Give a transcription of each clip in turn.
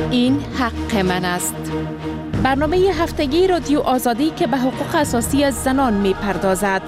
این حق من است. برنامه هفتگی رادیو آزادی که به حقوق اساسی زنان می پردازد.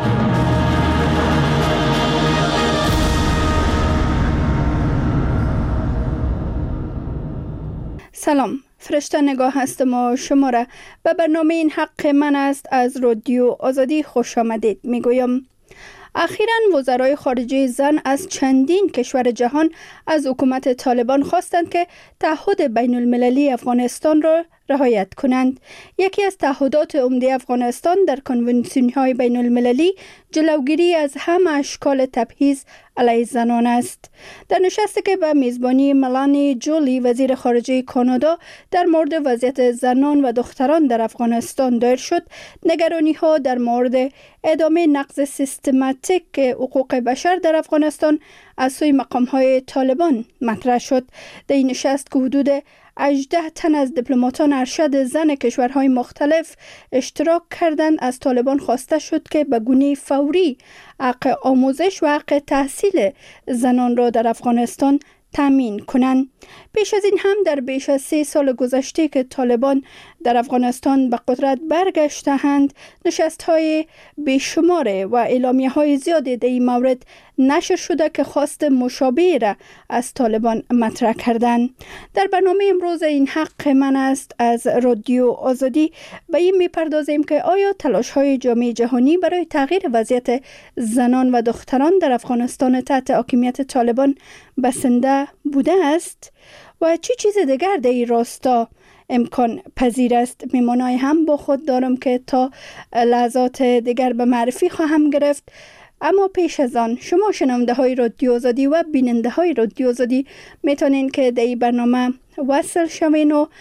سلام، فرشته نگاه هستم و شما را به برنامه این حق من است از رادیو آزادی خوش آمدید می گویم. اخیراً وزرای خارجه زن از چندین کشور جهان از حکومت طالبان خواستند که تعهد بین المللی افغانستان را رعایت کنند. یکی از تعهدات عمده افغانستان در کنوانسیون‌های بین المللی جلوگیری از همه اشکال تبعیض علیه زنان است. در نشستی که به میزبانی ملانی جولی وزیر خارجه کانادا در مورد وضعیت زنان و دختران در افغانستان دایر شد، نگرانی‌ها در مورد ادامه نقض سیستماتیک حقوق بشر در افغانستان از سوی مقام‌های طالبان مطرح شد. در این نشست که حدود 18 تن از دیپلماتان ارشد زن کشورهای مختلف اشتراک کردند، از طالبان خواسته شد که به گونه فوری حق آموزش و حق تحصیل زنان را در افغانستان تامین کنند. پیش از این هم در بیش از 3 سال گذشته که طالبان در افغانستان به قدرت برگشته‌اند، نشست‌های بیشمار و اعلامیه‌های زیادی در این مورد نشر شده که خواست مشابه را از طالبان مطرح کردند. در برنامه امروز این حق من است از رادیو آزادی به این می‌پردازیم که آیا تلاش‌های جامعه جهانی برای تغییر وضعیت زنان و دختران در افغانستان تحت حاکمیت طالبان بسنده بوده است و چه چیز دیگر در این راستا امکان پذیر است. میمانای هم با خود دارم که تا لحظات دیگر به معرفی خواهم گرفت. اما پیش از آن شما شنونده های رادیو آزادی و بیننده های رادیو آزادی میتونین که در این برنامه وصل شوین و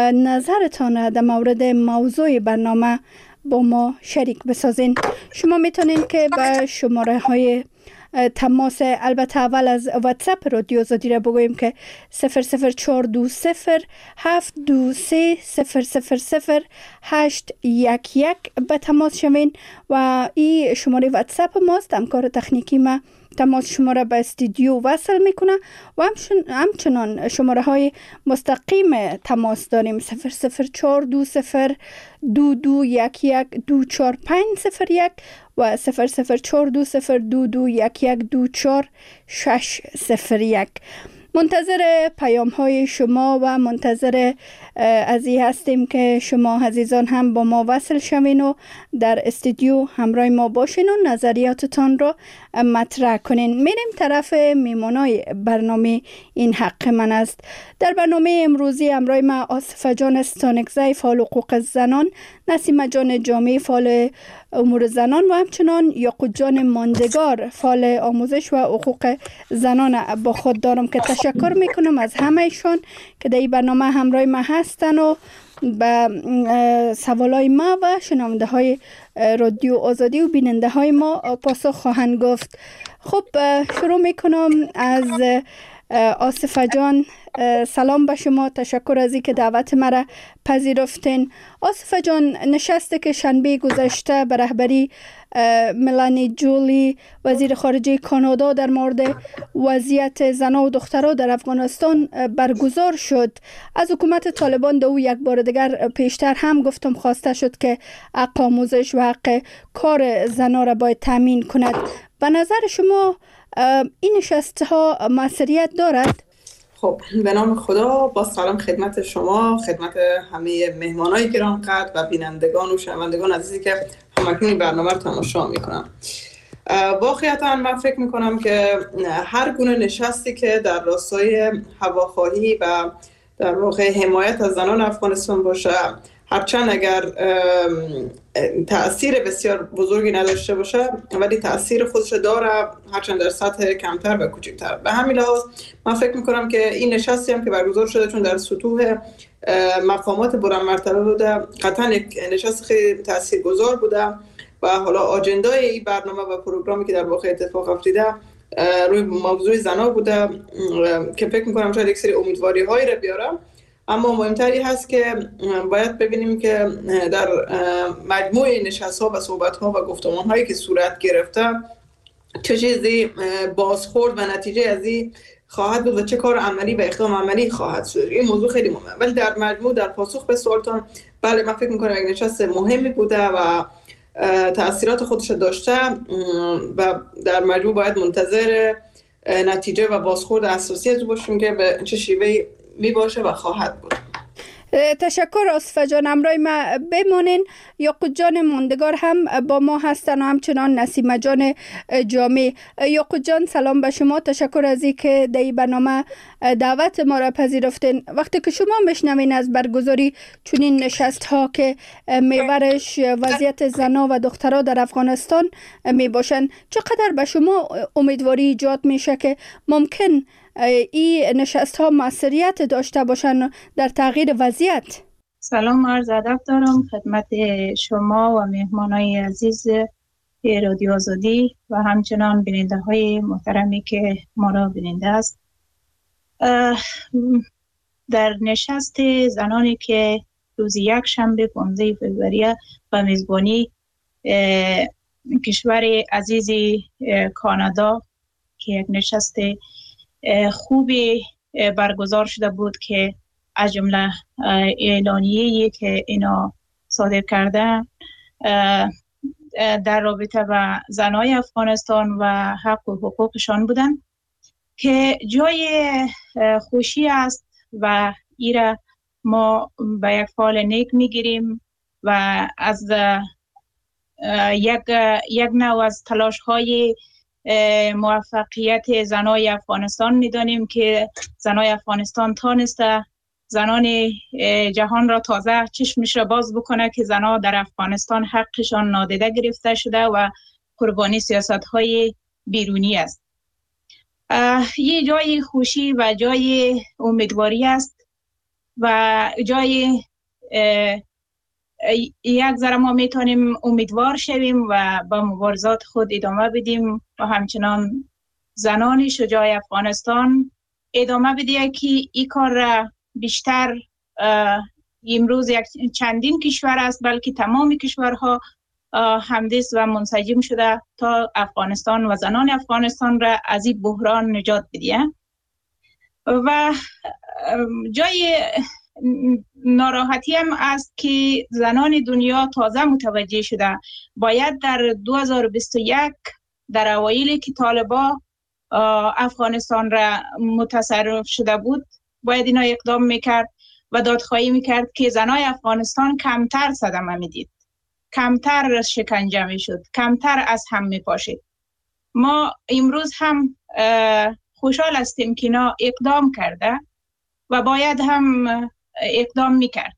نظرتان در مورد موضوع برنامه با ما شریک بسازین. شما میتونین که به شماره های تماس، البته اول از واتساپ رادیو آزادی را بگویم که 0042072000811 به تماس شوین و این شماره واتساپ ماست. همکار تکنیکی ما تماس شما را به استودیو وصل میکنه و همچنان شماره های مستقیم تماس داریم 004202211240501 و 004202211240601. منتظر پیام های شما و منتظر از این هستیم که شما عزیزان هم با ما وصل شوین و در استودیو همراه ما باشین و نظریاتتان را مطرح کنین. میریم طرف میمونای برنامه این حق من است. در برنامه امروزی همراه ما آصفه جان استانکزی فعال حقوق زنان، نسیمه جان جامعی فعال امور زنان و همچنان یاقوت جان ماندگار فعال آموزش و حقوق زنان با خود دارم که تشکر میکنم از همه ایشان که در این برنامه همراه ما هستن و به سوالای ما و شنونده های رادیو آزادی و بیننده های ما پاسخ خواهند گفت. خب شروع میکنم از آصفه جان. سلام به شما، تشکر از اینکه دعوت مرا پذیرفتین. آصفه جان، نشسته که شنبه گذشته به رهبری ملانی جولی وزیر خارجه کانادا در مورد وضعیت زنان و دخترها در افغانستان برگزار شد، از حکومت طالبان دو یک بار دیگر پیشتر هم گفتم خواسته شد که حق آموزش و حق کار زنان را باید تامین کند. به نظر شما این نشست ها موثریت دارد؟ خب، به نام خدا، با سلام خدمت شما، خدمت همه مهمانای گرانقدر و بینندگان و شنوندگان عزیزی که همکنون برنامه رو تماشا میکنم. واقعیتا من فکر میکنم که هر گونه نشستی که در راستای هواخواهی و در واقع حمایت از زنان افغانستان باشه، هرچند اگر تأثیر بسیار بزرگی نداشته باشه ولی تأثیر خودش داره، هرچند در سطح کمتر و کوچکتر. به همین لحاظ من فکر میکنم که این نشستی هم که برگزار شده چون در سطوح مقامات بلند مرتبه بوده، قطعا یک نشست خیلی تاثیرگذار بوده و حالا آجندای این برنامه و پروگرامی که در واقع اتفاق افتاده روی موضوع زنا بوده که فکر میکنم شاید یک سری امیدواری هایی رو بیاره. اما مهمتری هست که باید ببینیم که در مجموع نشست‌ها و صحبت‌ها و گفتمان‌هایی که صورت گرفته چه چیزی بازخورد و نتیجه از این خواهد بود و چه کار عملی و اقدام عملی خواهد شد. این موضوع خیلی مهمه. ولی در مجموع در پاسخ به سوالتان، بله من فکر میکنم یک نشست مهمی بوده و تأثیرات خودش داشته و در مجموع باید منتظر نتیجه و بازخورد اساسی از باشیم که به چه شیوهی می باشه و خواهد بود. تشکر آصفه جان. امرای ما بمانین. یاقوت جان ماندگار هم با ما هستن و همچنان نسیمه جان جامع. یاقوت جان سلام به شما. تشکر از اینکه در این برنامه دعوت ما را پذیرفتین. وقتی که شما میشنوین از برگزاری چنین نشست ها که محورش وضعیت زنها و دخترها در افغانستان می باشن، چقدر به شما امیدواری ایجاد میشه که ممکن این نشست ها موثریت داشته باشن در تغییر وضعیت؟ سلام عرض ادب دارم خدمت شما و مهمانای عزیز رادیو آزادی و همچنان بیننده های محترمی که ما را بیننده است. در نشست زنانی که روز یک شنبه 15 فوریه به میزبانی کشور عزیز کانادا که یک نشست خوبی برگزار شده بود که از جمله اعلامیه‌ای که اینا صادر کردن در رابطه با زنای افغانستان و حق و حقوقشان بودن که جای خوشی است و ایره ما به یک فال نیک میگیریم و از یک نوع از تلاش های موفقیت زنای افغانستان میدانیم که زنای افغانستان تانسته زنان جهان را تازه چشمش را باز بکنه که زنها در افغانستان حقشان نادیده گرفته شده و قربانی سیاست های بیرونی است. یه جای خوشی و جای امیدواری است و جای یک ذره ما میتونیم امیدوار شویم و با مبارزات خود ادامه بدیم و همچنان زنان شجاع افغانستان ادامه بده که این کار را بیشتر امروز یک چندین کشور است بلکه تمام کشورها همدست و منسجم شده تا افغانستان و زنان افغانستان را از این بحران نجات بده. و جای ناراحتی هم است که زنان دنیا تازه متوجه شده باید در 2021 در اوایل که طالبان افغانستان را متصرف شده بود باید اینا اقدام میکرد و دادخواهی میکرد که زنای افغانستان کمتر صدمه میدید، کمتر شکنجه میشد، کمتر از هم میپاشید. ما امروز هم خوشحال هستیم که اینا اقدام کرده و باید هم اقدام میکرد.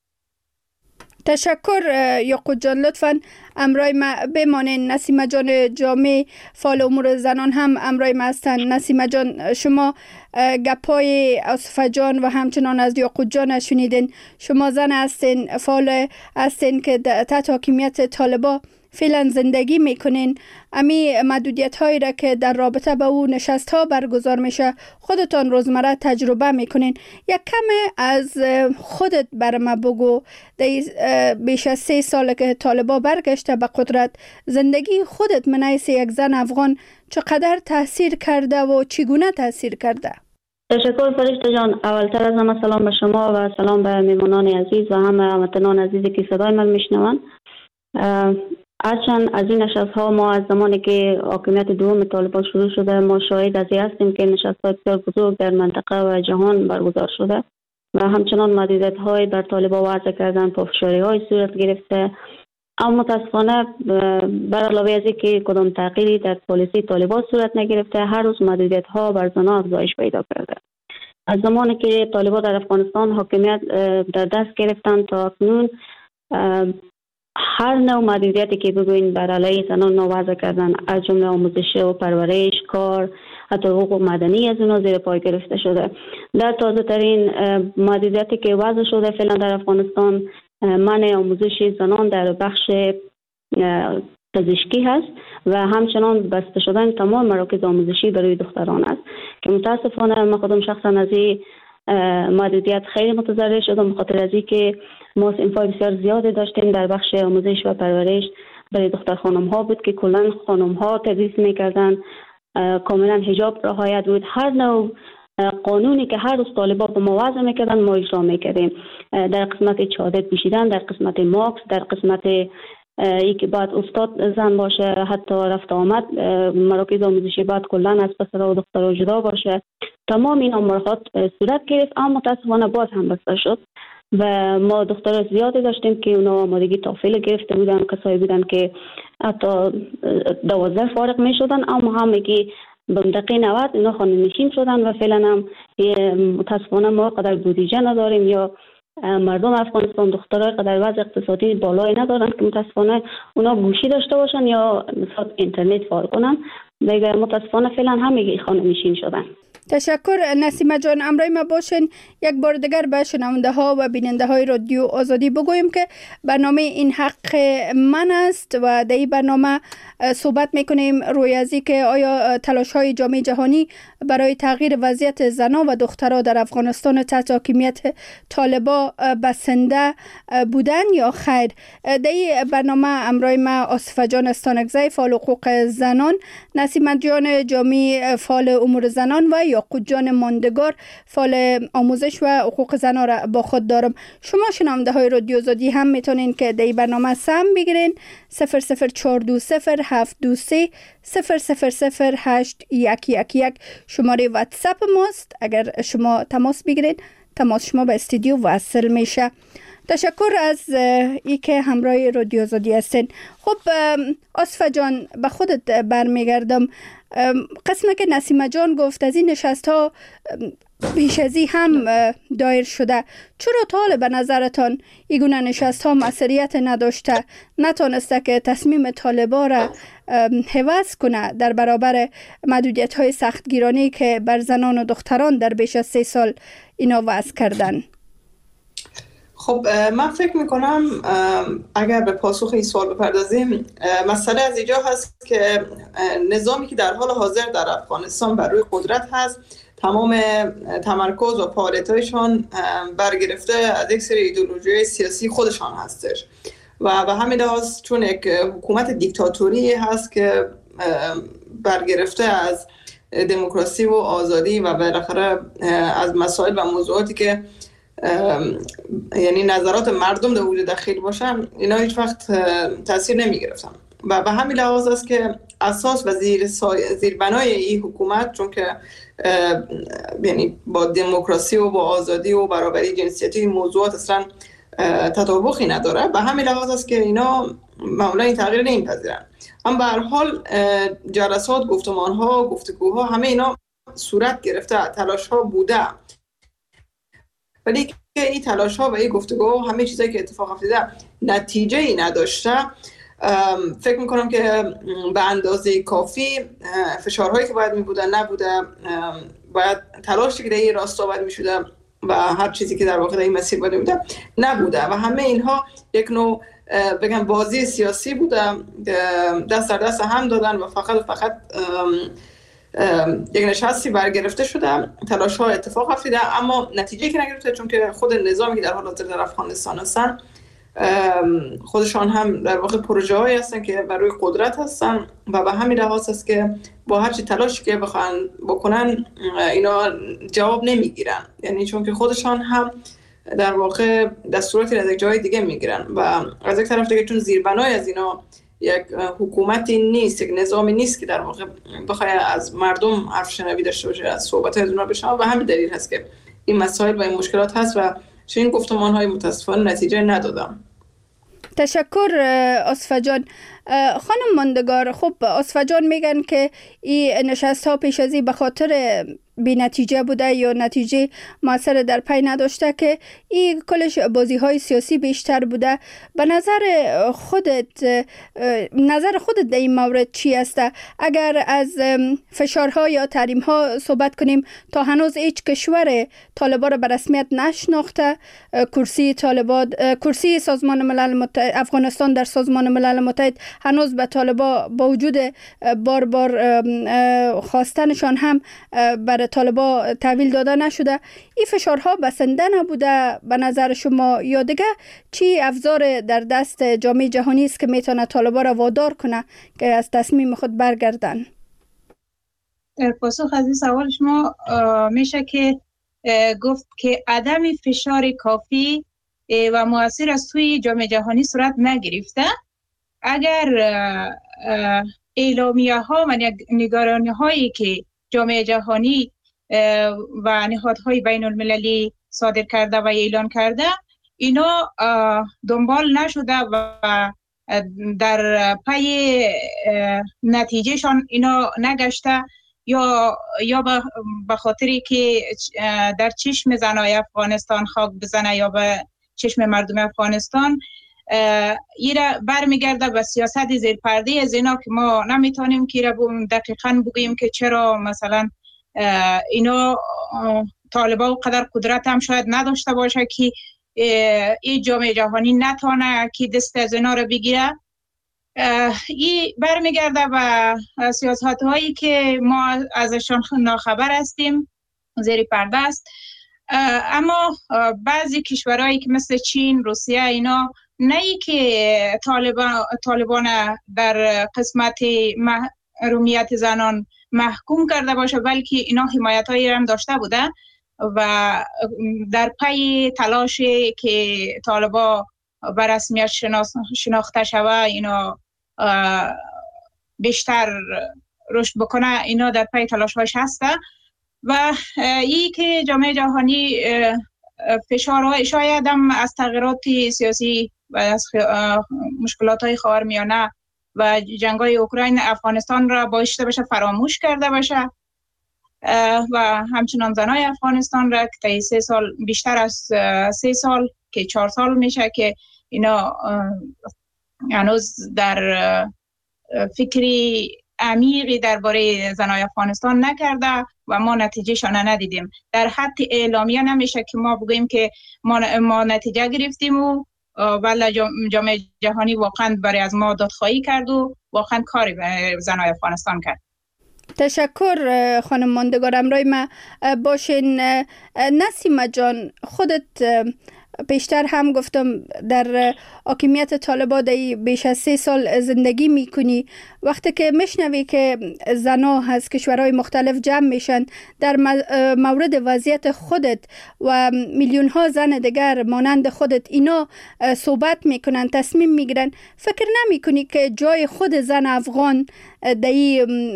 تشکر یاقوت جان. لطفاً امرای ما بمانین. نسیمه جان جامع فعال امور زنان هم امرای ما هستن. نسیمه جان شما گپای آصفه جان و همچنان از یاقوت جان شنیدین. شما زن هستین، فعال هستین که تحت حاکمیت طالبان فعلا زندگی میکنین. امی محدودیت هایی را که در رابطه با او نشست ها برگزار میشه خودتان روزمره تجربه میکنین. یک کم از خودت بر ما بگو. بیش از 3 ساله که طالبان برگشته به قدرت، زندگی خودت من حیث یک زن افغان چقدر تاثیر کرده و چگونه تاثیر کرده؟ تشکر فرشته جان. اولتر از همه سلام به شما و سلام به میمانان عزیز و همه هموطنان عزیزی که صدای من میشنوند. هرچند از این نشست ها ما از زمانی که حاکمیت دوم طالبان شروع شده ما شاهد از این هستیم که نشست های بسیار بزرگ در منطقه و جهان برگزار شده و همچنان محدودیت های بر طالبان وضع کردن، پافشاری های صورت گرفته. اما متاسفانه بر علاوه از اینکه کدام تغییری در پالیسی طالبان صورت نگرفته، هر روز محدودیت ها بر زنان افزایش پیدا کرده. از زمانی که طالبان در افغانستان حاکمیت در دست گرفتن تا اکنون هر نوع محدودیتی که بگوین بر علیه زنان وضع کردن، از جمله آموزش و پرورش، کار، حتی حقوق مدنی از اونها زیر پای گرفته شده. در تازه ترین محدودیتی که وضع شده فعلا در افغانستان منع آموزش زنان در بخش پزشکی هست و همچنان بسته شدن تمام مراکز آموزشی برای دختران است که متاسفانه من خودم شخصا از این محدودیت خیلی متضرر شدم، بخاطر از اینکه ما صنفای بسیار زیادی داشتیم در بخش آموزش و پرورش برای دختر خانم ها بود که کلا خانم ها تدریس میکردن، کاملا حجاب رعایت بود. هر نوع قانونی که هر روز طالبان به ما وضع میکردن ما اجرا میکردیم. در قسمت چادر پوشیدن، در قسمت ماکس، در قسمت ای که باید استاد زن باشه، حتی رفت آمد مراکز آموزشی باید کلا از پسرها و دخترها جدا باشه. تمام این امورات صورت گرفت، اما متاسفانه باز هم بسته شد و ما دخترها زیادی داشتیم که اونا آمادگی تافل گرفته بودن، کسایی بودن که حتی 12 فارغ می شدن، اما همه که به دقیقه 90 اینا خانه نشین شدن و فعلا هم متاسفانه ما قدر بودجه نداریم یا مردم افغانستان دخترای قدر وضع اقتصادی بالایی ندارن که متاسفانه اونا گوشی داشته باشن یا مثلا اینترنت فارغ کنن. دیگه متاسفانه فعلا همه خانه نشین شدن. تشکر نسیمه جان. امروز ما باشین یک بار دیگر به شنونده ها و بیننده های رادیو آزادی بگوییم که برنامه این حق من است و در این برنامه صحبت میکنیم روی از که آیا تلاش های جامعه جهانی برای تغییر وضعیت زنان و دخترها در افغانستان تحت حاکمیت طالبان بسنده بودن یا خیر. در این برنامه امروز ما آصفه جان استانکزی فعال حقوق زنان، نسیمه جان جامی فعال امور زنان و یاقوت جان ماندگار فعال آموزش و حقوق زنان را با خود دارم. شما شنونده های رادیو آزادی هم میتونین که در این برنامه سهم بگیرین. 0042723000811 شماره واتساپ ماست. اگر شما تماس بگیرین تماس شما به استودیو وصل میشه. تشکر از ای که همراه رادیو آزادی هستین. خب آصفه جان به خودت برمیگردم. قسمه که نسیمه جان گفت از این نشست ها پیش ازی هم دایر شده، چرا تا حالا به نظرتان این گونه نشست ها موثریت نداشته، نتانسته که تصمیم طالبان را حفظ کنه در برابر محدودیت های سختگیرانه که بر زنان و دختران در بیش از 3 سال اینا وضع کردن؟ خب من فکر میکنم اگر به پاسخ این سوال بپردازیم، مسئله از اینجا هست که نظامی که در حال حاضر در افغانستان بر روی قدرت هست، تمام تمرکز و فعالیت‌هایشان برگرفته از یک سری ایدئولوژی سیاسی خودشان هستش و همین لحاظ چون یک حکومت دیکتاتوری هست که برگرفته از دموکراسی و آزادی و بالاخره از مسائل و موضوعاتی که یعنی نظرات مردم در وجود داخل باشن، اینا هیچ وقت تاثیر نمی گرفتن و به همین لحاظ است که اساس و زیربنای این حکومت، چون که یعنی با دموکراسی و با آزادی و برابری جنسیتی موضوعات اصلا تطابقی نداره، به همین لحاظ است که اینا معمولا این تغییر نمیپذیرن. اما به هر حال جلسات، گفتمان‌ها، گفتگوها، همه اینا صورت گرفته، تلاش‌ها بوده، ولی که این تلاش‌ها و این گفتگوها همه چیزایی که اتفاق افتاده نتیجه‌ای نداشته. فکر میکنم که به اندازه کافی فشارهایی که باید میبودن نبوده، باید تلاشی که در این راستا باید میشوده و هر چیزی که در واقع در این مسیر باید میبوده نبوده و همه اینها یک نوع بگم بازی سیاسی بوده، دست در دست هم دادن و فقط یک نشستی برگرفته شده، تلاش ها اتفاق افتاده اما نتیجه که نگرفته، چون که خود نظامی که در حال حاضر در افغانستان هستن خودشان هم در واقع پروژه هایی هستن که بر روی قدرت هستن و به همین لحاظ است که با هر چی تلاشی که بخوان بکنن اینا جواب نمیگیرن، یعنی چون که خودشان هم در واقع دستوراتی از یک جای دیگه میگیرن و از یک طرف دیگه چون زیربنای از اینا یک حکومتی نیست، یک نظامی نیست که در واقع بخواد از مردم حرف شنوی داشته باشه، از صحبت از اونها بشنوه و همین دلیل هست که این مسائل و این مشکلات هست و چنین گفتمان‌های متاسفانه نتیجه ندادم. تشکر آصفه جان. خانم ماندگار، خب آصفه جان میگن که این نشست ها پیش ازی به خاطر بی نتیجه بوده یا نتیجه موثر در پی نداشته که این کلش بازی های سیاسی بیشتر بوده. به نظر خودت در این مورد چی است؟ اگر از فشارها یا تحریم ها صحبت کنیم، تا هنوز هیچ کشور طالبان را به رسمیت نشناخته. کرسی سازمان ملل متحد، افغانستان در سازمان ملل متحد هنوز به طالبان با وجود بار خواستنشان هم بر طالبا تحویل داده نشده، این فشارها بسنده نبوده به نظر شما، یا دیگه چی افزار در دست جامعه جهانی است که میتونه طالبا را وادار کنه که از تصمیم خود برگردن؟ در پاسخ از این سوال شما میشه که گفت که عدم فشار کافی و مؤثر از توی جامعه جهانی صورت نگرفته. اگر اعلامیه ها و نگرانی هایی که جامعه جهانی و نهادهای بین المللی صادر کرده و اعلان کرده اینا دنبال نشده و در پی نتیجهشان اینا نگشته، یا به خاطری که در چشم زنای افغانستان خاک بزنه یا به چشم مردم افغانستان، ایره برمیگرده به سیاست زیر پرده از اینا که ما نمیتونیم که دقیقاً بگوییم که چرا مثلا اینا طالبان قدر قدرت هم شاید نداشته باشه که این جامعه جهانی نتونه که دست از اینا رو بگیره. این برمیگرده به سیاست هایی که ما ازشان ناخبر هستیم، زیر پرده است. اما بعضی کشورهایی که مثل چین، روسیه اینا نه ای که طالبان در قسمت محرومیت زنان محکوم کرده باشه، بلکه اینا حمایت هایی هم داشته بوده و در پی تلاش که طالبان به رسمیت شناخته شوه اینا بیشتر رشد بکنه، اینا در پی تلاش هاش هسته. و این که جامعه جهانی فشارهای شاید هم از تغییرات سیاسی و از مشکلات های خاورمیانه و جنگ های اوکراین افغانستان را بایسته باشه فراموش کرده باشه و همچنان زنای افغانستان را که تا 3 سال بیشتر از 3 سال که 4 سال میشه که اینا هنوز در فکری عمیقی درباره زنای افغانستان نکرده و ما نتیجهشان ندیدیم. در حد اعلامیه نمیشه که ما بگوییم که ما نتیجه گرفتیم و بله جامعه جهانی واقعا برای از ما دادخواهی کرد و واقعا کاری به زنای افغانستان کرد. تشکر خانم ماندگار. امروز ما باشین. نسیمه جان، خودت پیشتر هم گفتم در حاکمیت طالبان بیش از 3 سال زندگی میکنی. وقتی که میشنوی که زنها از کشورهای مختلف جمع میشن در مورد وضعیت خودت و میلیون ها زن دیگر مانند خودت اینا صحبت میکنن، تصمیم میگیرن، فکر نمیکنی که جای خود زن افغان در این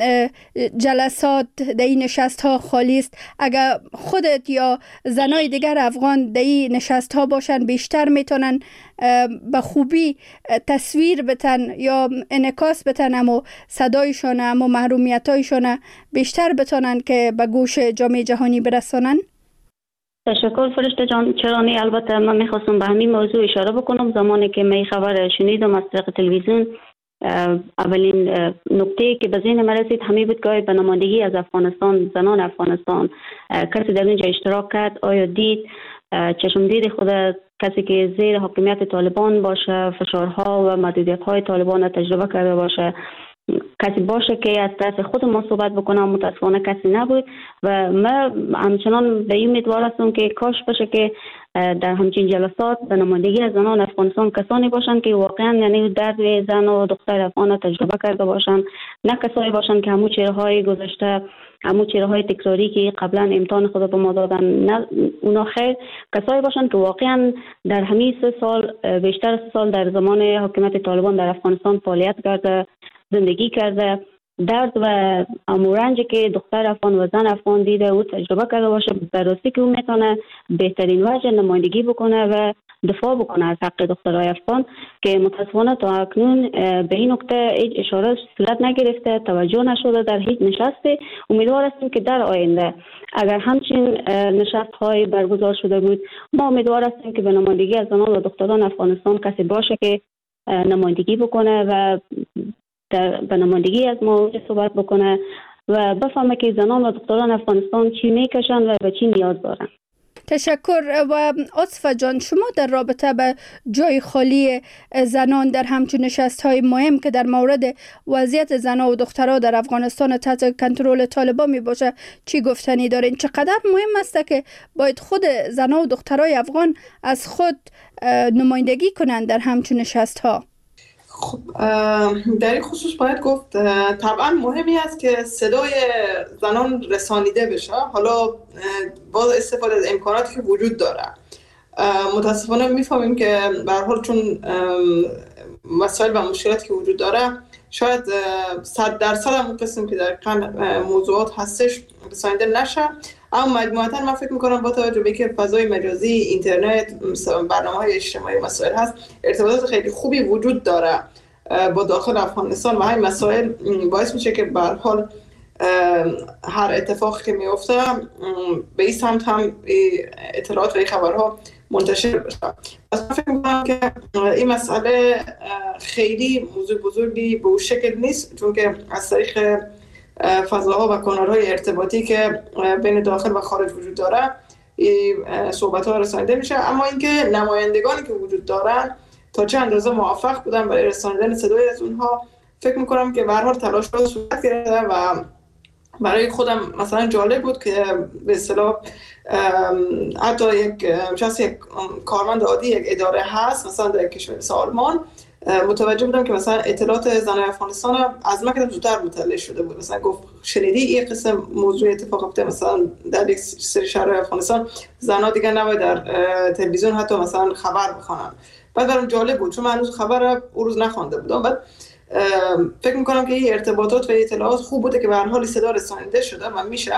جلسات، در این نشست ها خالی است؟ اگر خودت یا زنای دیگر افغان در این نشست ها باشن بیشتر میتونن به خوبی تصویر بتن یا انعکاس بتن اما صدایشان، اما محرومیتایشان بیشتر بتونن که به گوش جامعه جهانی برسانن. تشکر فرشته جان. چرا نه، البته من میخواستم به همین موضوع اشاره بکنم. زمانی که می خبر شنیدم از طریق تلویزیون، اولین نکته که به ذهن من رسید همین بود که به نمایندگی از افغانستان، زنان افغانستان کسی در اینجا اشتراک کرد؟ آیا دید چشم دید خود کسی که زیر حاکمیت طالبان باشه، فشارها و محدودیت‌های طالبان را تجربه کرده باشه، کسی باشه که از طرف خود ما صحبت بکنم؟ متاسفانه کسی نبود و من همچنان به این امیدوار هستم که کاش باشه که در همچین جلسات به نمایندگی از زنان افغانستان کسانی باشن که واقعا یعنی درد زن و دختر افغان تجربه کرده باشن، نه کسانی باشن که همون چهره‌های گذشته، همون چهره‌های تکراری که قبلا امتحان خود به ما دادن، نه اونا خیر، کسانی باشن که واقعا در همین 3 سال، بیشتر از 3 سال در زمان حکومت طالبان در افغانستان فعالیت کرده، زندگی کرده، درد و امورنجی که دختر افغان و زن افغان دیده او تجربه کرده باشه، به راستی که او میتونه بهترین وجه نمایندگی بکنه و دفاع بکنه از حق دخترای افغان که متاسفانه تا اکنون به این نکته هیچ اشاره صورت نگرفته، توجه نشده در هیچ نشستی. امیدوار هستیم که در آینده اگر همچین نشست های برگزار شده بود، ما امیدوار هستیم که به نمایندگی از زنان و دختران افغانستان کسی باشه که نمایندگی بکنه و به نمایندگی از ما صحبت بکنه و بفهمه که زنان و دختران افغانستان چی میکشن و به چی نیاز دارن. تشکر. و عاطفه جان، شما در رابطه به جای خالی زنان در همچون نشست‌های مهم که در مورد وضعیت زنان و دخترها در افغانستان تحت کنترل طالبان می باشه چی گفتنی دارین؟ چقدر مهم است که باید خود زنان و دخترای افغان از خود نمایندگی کنند در همچون نشست‌ها؟ خب در این خصوص باید گفت طبعا مهمی است که صدای زنان رسانیده بشه، حالا با استفاده از امکاناتی که وجود داره. متاسفانه میفهمیم که به هر حال چون مسائل و مشکلاتی که وجود داره شاید 100% همون قسم که در موضوعات هستش رسانیده نشه، اما مجموعاً من فکر میکنم با توجه به که فضای مجازی، اینترنت، برنامه‌های اجتماعی مسائل هست، ارتباطات خیلی خوبی وجود داره با داخل افغانستان و همین مسائل باعث میشه که به هر حال هر اتفاقی که میفته به این سمت هم اطلاعات و این خبرها منتشر بشه. پس من فکر میکنم که این مسئله خیلی موضوع بزرگی به اون شکل نیست، چون که از طریق فضاها و کانال‌های ارتباطی که بین داخل و خارج وجود داره صحبت‌ها رسانیده میشه. اما اینکه نمایندگانی که وجود دارن تا چه اندازه موفق بودن برای رسانیدن صدای از اونها، فکر میکنم که به هر حال تلاش‌ها صورت گرفته و برای خودم مثلا جالب بود که به اصطلاح حتی یک کارمند عادی یک اداره هست مثلا در کشور مثل آلمان، متوجه بودم که مثلا اطلاعات زنای افغانستان از من که زودتر مطلع شده بود. مثلا گفت شنیدی این قسم موضوع اتفاق افتاده مثلا در یک سری شهرهای افغانستان زنها دیگه نباید در تلویزیون حتی مثلا خبر بخونن. بعد برام جالب بود چون من هنوز خبر اون روز نخوانده بودم. بعد فکر میکنم که این ارتباطات و اطلاعات خوب بوده که به هر حال صدا رسانیده شده و میشه.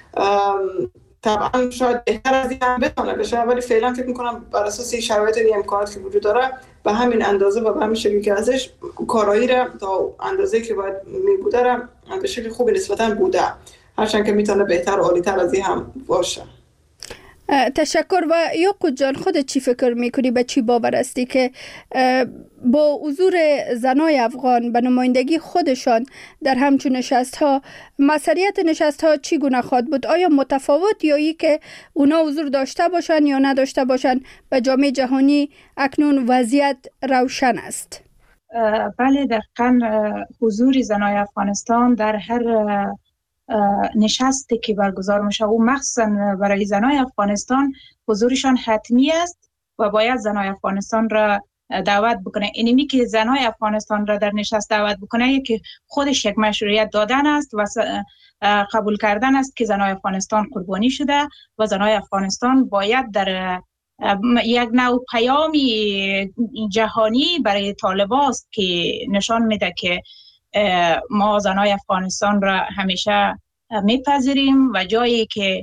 طبعا شاید بهتر از این هم بتونه بشه، ولی فعلا فکر میکنم بر اساس شرایط و امکاناتی که وجود داره به همین اندازه و به همین شکلی که ازش کارایی را تا اندازه‌ای که باید میبوده را به شکل خوبی نسبتا بوده، هرچند که میتونه بهتر و عالی‌تر از این هم باشه. تشکر. و یعقوب جان، خودت چی فکر میکنی، به چی باور هستی که با حضور زنای افغان به نمایندگی خودشان در همچون نشست ها مسئولیت نشست ها چی گونه خواهد بود؟ آیا متفاوت یا ای که اونا حضور داشته باشن یا نداشته باشن به جامعه جهانی اکنون وضعیت روشن است؟ بله، دقیقاً حضور زنای افغانستان در هر نشستی که برگزار میشه و مخصوصا برای زنای افغانستان حضورشان حتمی است و باید زنای افغانستان را دعوت بکنه. اینمی که زنای افغانستان را در نشست دعوت بکنه یکی خودش یک مشروعیت دادن است و قبول کردن است که زنای افغانستان قربانی شده و زنای افغانستان باید در یک نوع پیامی جهانی برای طالبان است که نشان میده که ما زنای افغانستان را همیشه میپذیریم و جایی که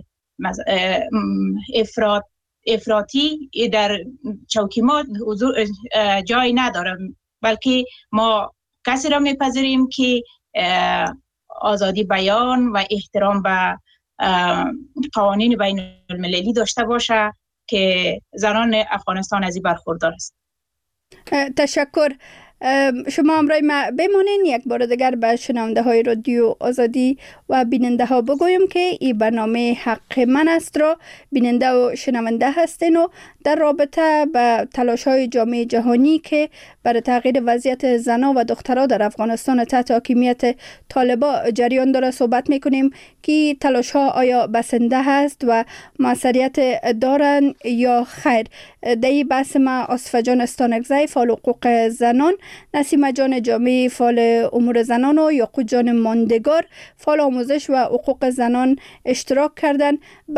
افراطی در چوکی ما جای نداره، بلکه ما کسی را میپذیریم که آزادی بیان و احترام به قوانین بین المللی داشته باشه که زنان افغانستان از این برخوردار است. تشکر. شما همراه ما بمانین. یک بار دیگر به شنونده های رادیو آزادی و بیننده ها بگویم که این برنامه حق من است را بیننده و شنونده هستین و در رابطه به تلاش های جامعه جهانی که برای تغییر وضعیت زنان و دختران در افغانستان تحت حاکمیت طالبان جریان داره صحبت میکنیم که تلاش ها آیا بسنده هست و موثریت دارن یا خیر. در این بحث ما عاطفه جان استانکزی فعال حقوق زنان، نسیمه جان جامعی فعال امور زنان و یعقوب جان ماندگار فعال آموزش و حقوق زنان اشتراک کردن.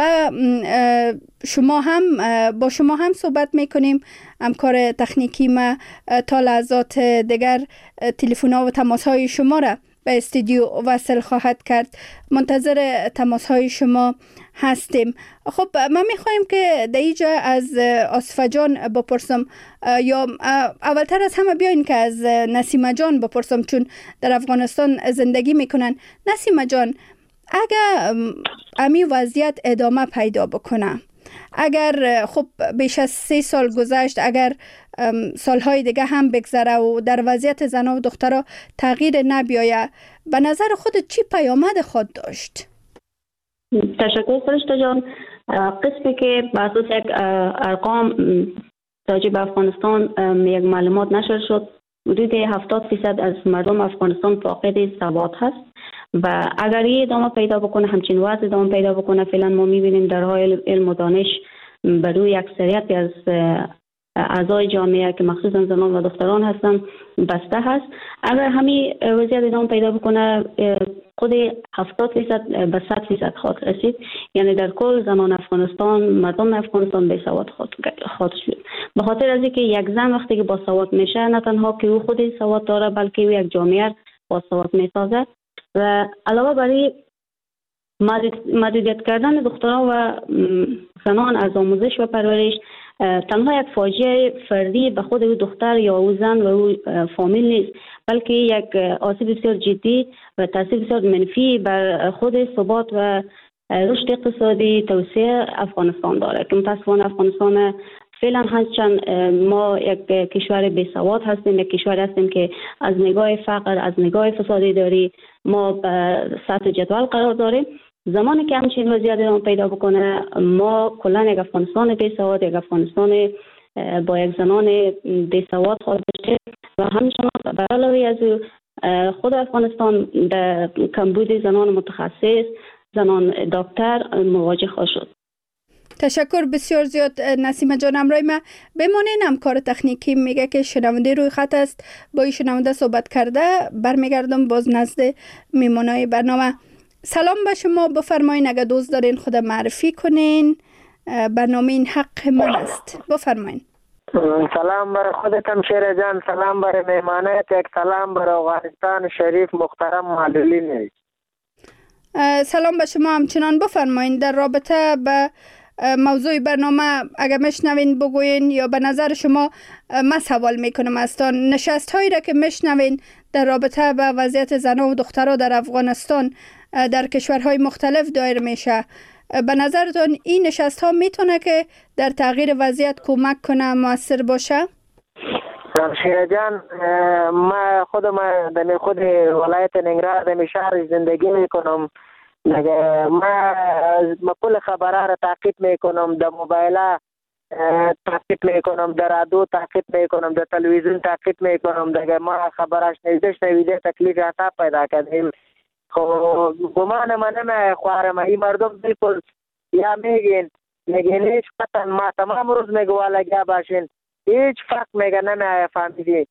با شما هم صحبت میکنیم. همکار تکنیکی ما تا لحظات دیگر تلفن ها و تماس های شما را به استودیو وصل خواهد کرد. منتظر تماس های شما هستیم. خب من میخوایم که در اینجا از عاطفه جان بپرسم، یا اولتر از همه بیاین که از نسیمه جان بپرسم چون در افغانستان زندگی میکنن. نسیمه جان، اگر امی وضعیت ادامه پیدا بکنه، اگر خب بیش از 3 سال گذشت، اگر سالهای دیگه هم بگذره و در وضعیت زن و دخترها تغییر نبیایه، به نظر خود چی پیامد خود داشت؟ تشکر فرشته جان. قسمی که بحث یک ارقام راجع به افغانستان یک معلومات نشر شد، حدود 70% از مردم افغانستان فاقد سواد هست و اگر این ادامه پیدا بکنه، همچین وضع ادامه پیدا بکنه، فعلا ما میبینیم درهای علم و دانش بر روی اکثریت از اعضای جامعه که مخصوصا زنان و دختران هستن بسته هست. اگر همین وضعیت ادامه پیدا بکنه، خود 70% به 100% خواهد رسید. یعنی در کل زنان افغانستان، مردم افغانستان بی سواد خواهد شد. به خاطر از اینکه یک زن وقتی که با سواد میشه، نه تنها که او خود سواد داره بلکه او یک جامعه با سواد میسازه. و علاوه بر این محدودیت کردن دختران و زنان از آموزش و پرورش تنها یک فاجعه فردی به خود او دختر یا او زن و او فامیل نیست، بلکه یک آسیب بسیار جدی و تاثیر بسیار منفی بر خود ثبات و رشد اقتصادی توسعه افغانستان داره که متاسفانه افغانستان فعلا هرچند ما یک کشور بی سواد هستیم، یک کشور هستیم که از نگاه فقر، از نگاه فساد اداری ما به سطح جدول قرار داریم. زمانی که همچین وضعیت ادامه پیدا بکنه، ما کلا یک افغانستان بی سواد، یک افغانستان با یک زنان بی سواد خواهد بشه و همچنان بر علاوه از خود افغانستان در کمبود زنان متخصص، زنان دکتر مواجه خواهد شد. تشکر بسیار زیاد نسیم جان. همراه ما بمانین. همکار تکنیکی میگه که شنونده روی خط است، با این شنونده صحبت کرده. برمیگردم باز نزد میمونای برنامه. سلام به شما، بفرمایین اگه دوست دارین خود معرفی کنین. برنامه این حق من است، بفرمایین. سلام برای خودتم شیر جان، سلام برای مهمانت، یک سلام برای افغانستان شریف محترم معلولین. سلام به شما همچنان. بفرمایین در رابطه به موضوع برنامه اگر مشنوین بگوین، یا به نظر شما من سوال میکنم استان نشست هایی را که مشنوین در رابطه به وضعیت زنان و دخترها در افغانستان در کشورهای مختلف دایر میشه، به نظرتون این نشست ها میتونه که در تغییر وضعیت کمک کنه، موثر باشه؟ شیر جان، ما خود ولایت ننگرهار در شهر زندگی میکنم. ما کل خبرها را تعقیب میکنم، در موبایل تعقیب میکنم، در رادیو تعقیب میکنم، در تلویزیون تعقیب میکنم. دیگه ما خبرش شنیده تکلیف عطا پیدا کردیم. خب گمان من نمیخوارم این مردم بالکل یا میگین هیچ قطعا ما تمام روز میگو لگیا باشین، هیچ فرق میگه نمیه فهمیدی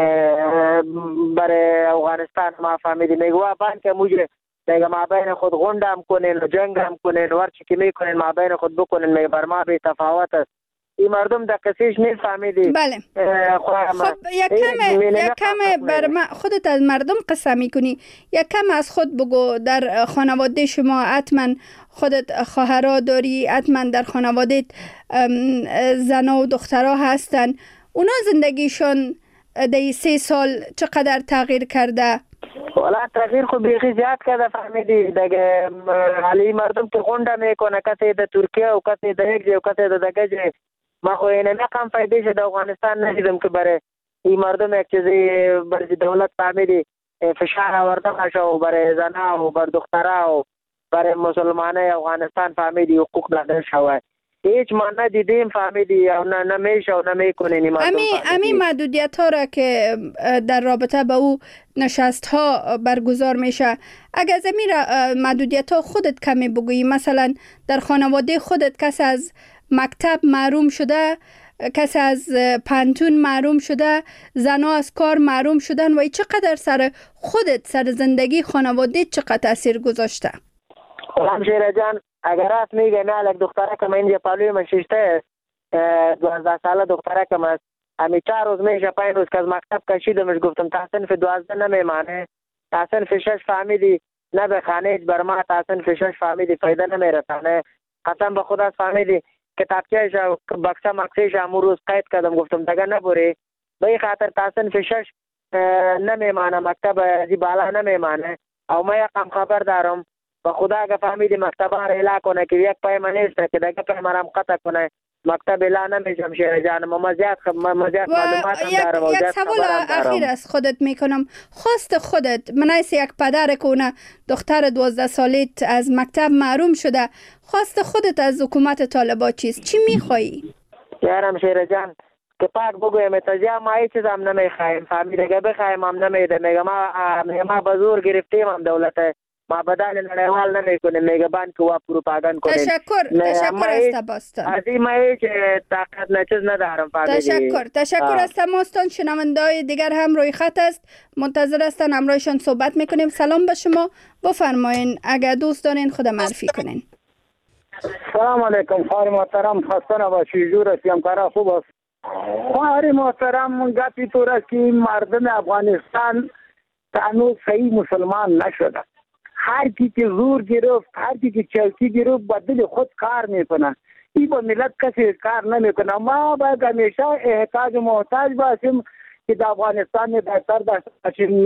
برای افغانستان ما فهمیدی میگو بان که موجه میگه ما بین خود غنده هم کنین و جنگ هم کنین، ورچی که میکنین ما بین خود بکنین، میگه بر ما بی تفاوت است. این مردم در کسیش نیست فهمیدی. بله. خب یک کم بر ما خودت از مردم قصه میکنی، یک کم از خود بگو. در خانواده شما حتما خودت خواهرها داری، حتما در خانواده زنا و دخترها هستن. اونا زندگیشون در 3 سال چقدر تغییر کرده؟ والا تغییر خود بیخی زیاد کرده فهمیدی. دیگه حالی مردم که غنده میکنه، کسی در ترکیه و کسی در یک جای و کسی در دیگه جای. ما خو اینه کم فایده شده افغانستان ندیدم که برای این مردم یک چیزی برای دولت فهمیدی فشار آورده باشه و برای زنها و برای دخترها و برای مسلمانه افغانستان فهمیدی حقوق داده شود. هیچ ما ندیدیم فهمیدی او نمیشه و نمیکنین. امی محدودیت ها را که در رابطه با او نشست ها برگزار میشه، اگر زمین محدودیت ها خودت کمی بگویی، مثلا در خانواده خودت کسی از مکتب محروم شده، کسی از پانتون محروم شده، زنها از کار محروم شدن، و ای چقدر سر خودت، سر زندگی خانواده چقدر تاثیر گذاشته؟ همشیره جان اگر راست میگه نه، لک دختره که من اینجا پالوی من ششته 12 ساله دختره که من همی 4 روز میشه 5 روز که از مکتب کشیدمش، گفتم تا صنف 12 نمیمانه، تا صنف 6 فهمیدی نه به خانه بر ما، تا صنف 6 فهمیدی فایده نمیرسانه. قسم به خدا فهمیدی کتابچهش بکسه مکسیش امو روز قید کردم، گفتم دیگه نبری به این خاطر تا صنف 6 نمیمانه، مکتب ازی بالا نمیمانه. او ما یکم خبر دارم به خدا اگه فهمیدی مکتبه را اعلا کنه که یک پای من نیست که دیگه پای مرم قطع کنه، مکتب اعلان نمیشم شیر جان. مزیت معلومات هم دارم. یک سوال اخیر از خودت میکنم. خواست خودت منایس یک پدر کونه دختر 12 سالیت از مکتب محروم شده، خواست خودت از حکومت طالبان چیست؟ چی میخوایی؟ یارم شیر جان که پاک بگویم تجا ما هیچ چیز هم نمیخوایم، فهمیده بخوایم هم نمیده. میگه ما بزور گرفتیم هم دولت، ما بدل نړیوال نمیکنیم، میگه بند که و پروپاگاند کنیم. تشکر از تماستان. از این ما هیچ طاقت چیز ندارم. تشکر از تماستان. شنونده‌های دیگر هم روی خط است، منتظر هستن همراهشان صحبت میکنیم. سلام به شما، بفرمایین اگر دوست دارین خود معرفی کنین. سلام علیکم خواهر محترم، خسته نباشید. جور هستیم، کارا خوب است. خواهر محترم گپی طور است که مردم افغانستان هنوز صحیح مسلمان نشده. هر کی که زور گرفت، هر کی که چلکی گرفت با دل خود کار میکنه. این با ملت کسی کار نمیکنه. ما باید همیشه احتاج محتاج باشیم که در افغانستان بهتر داشته باشیم.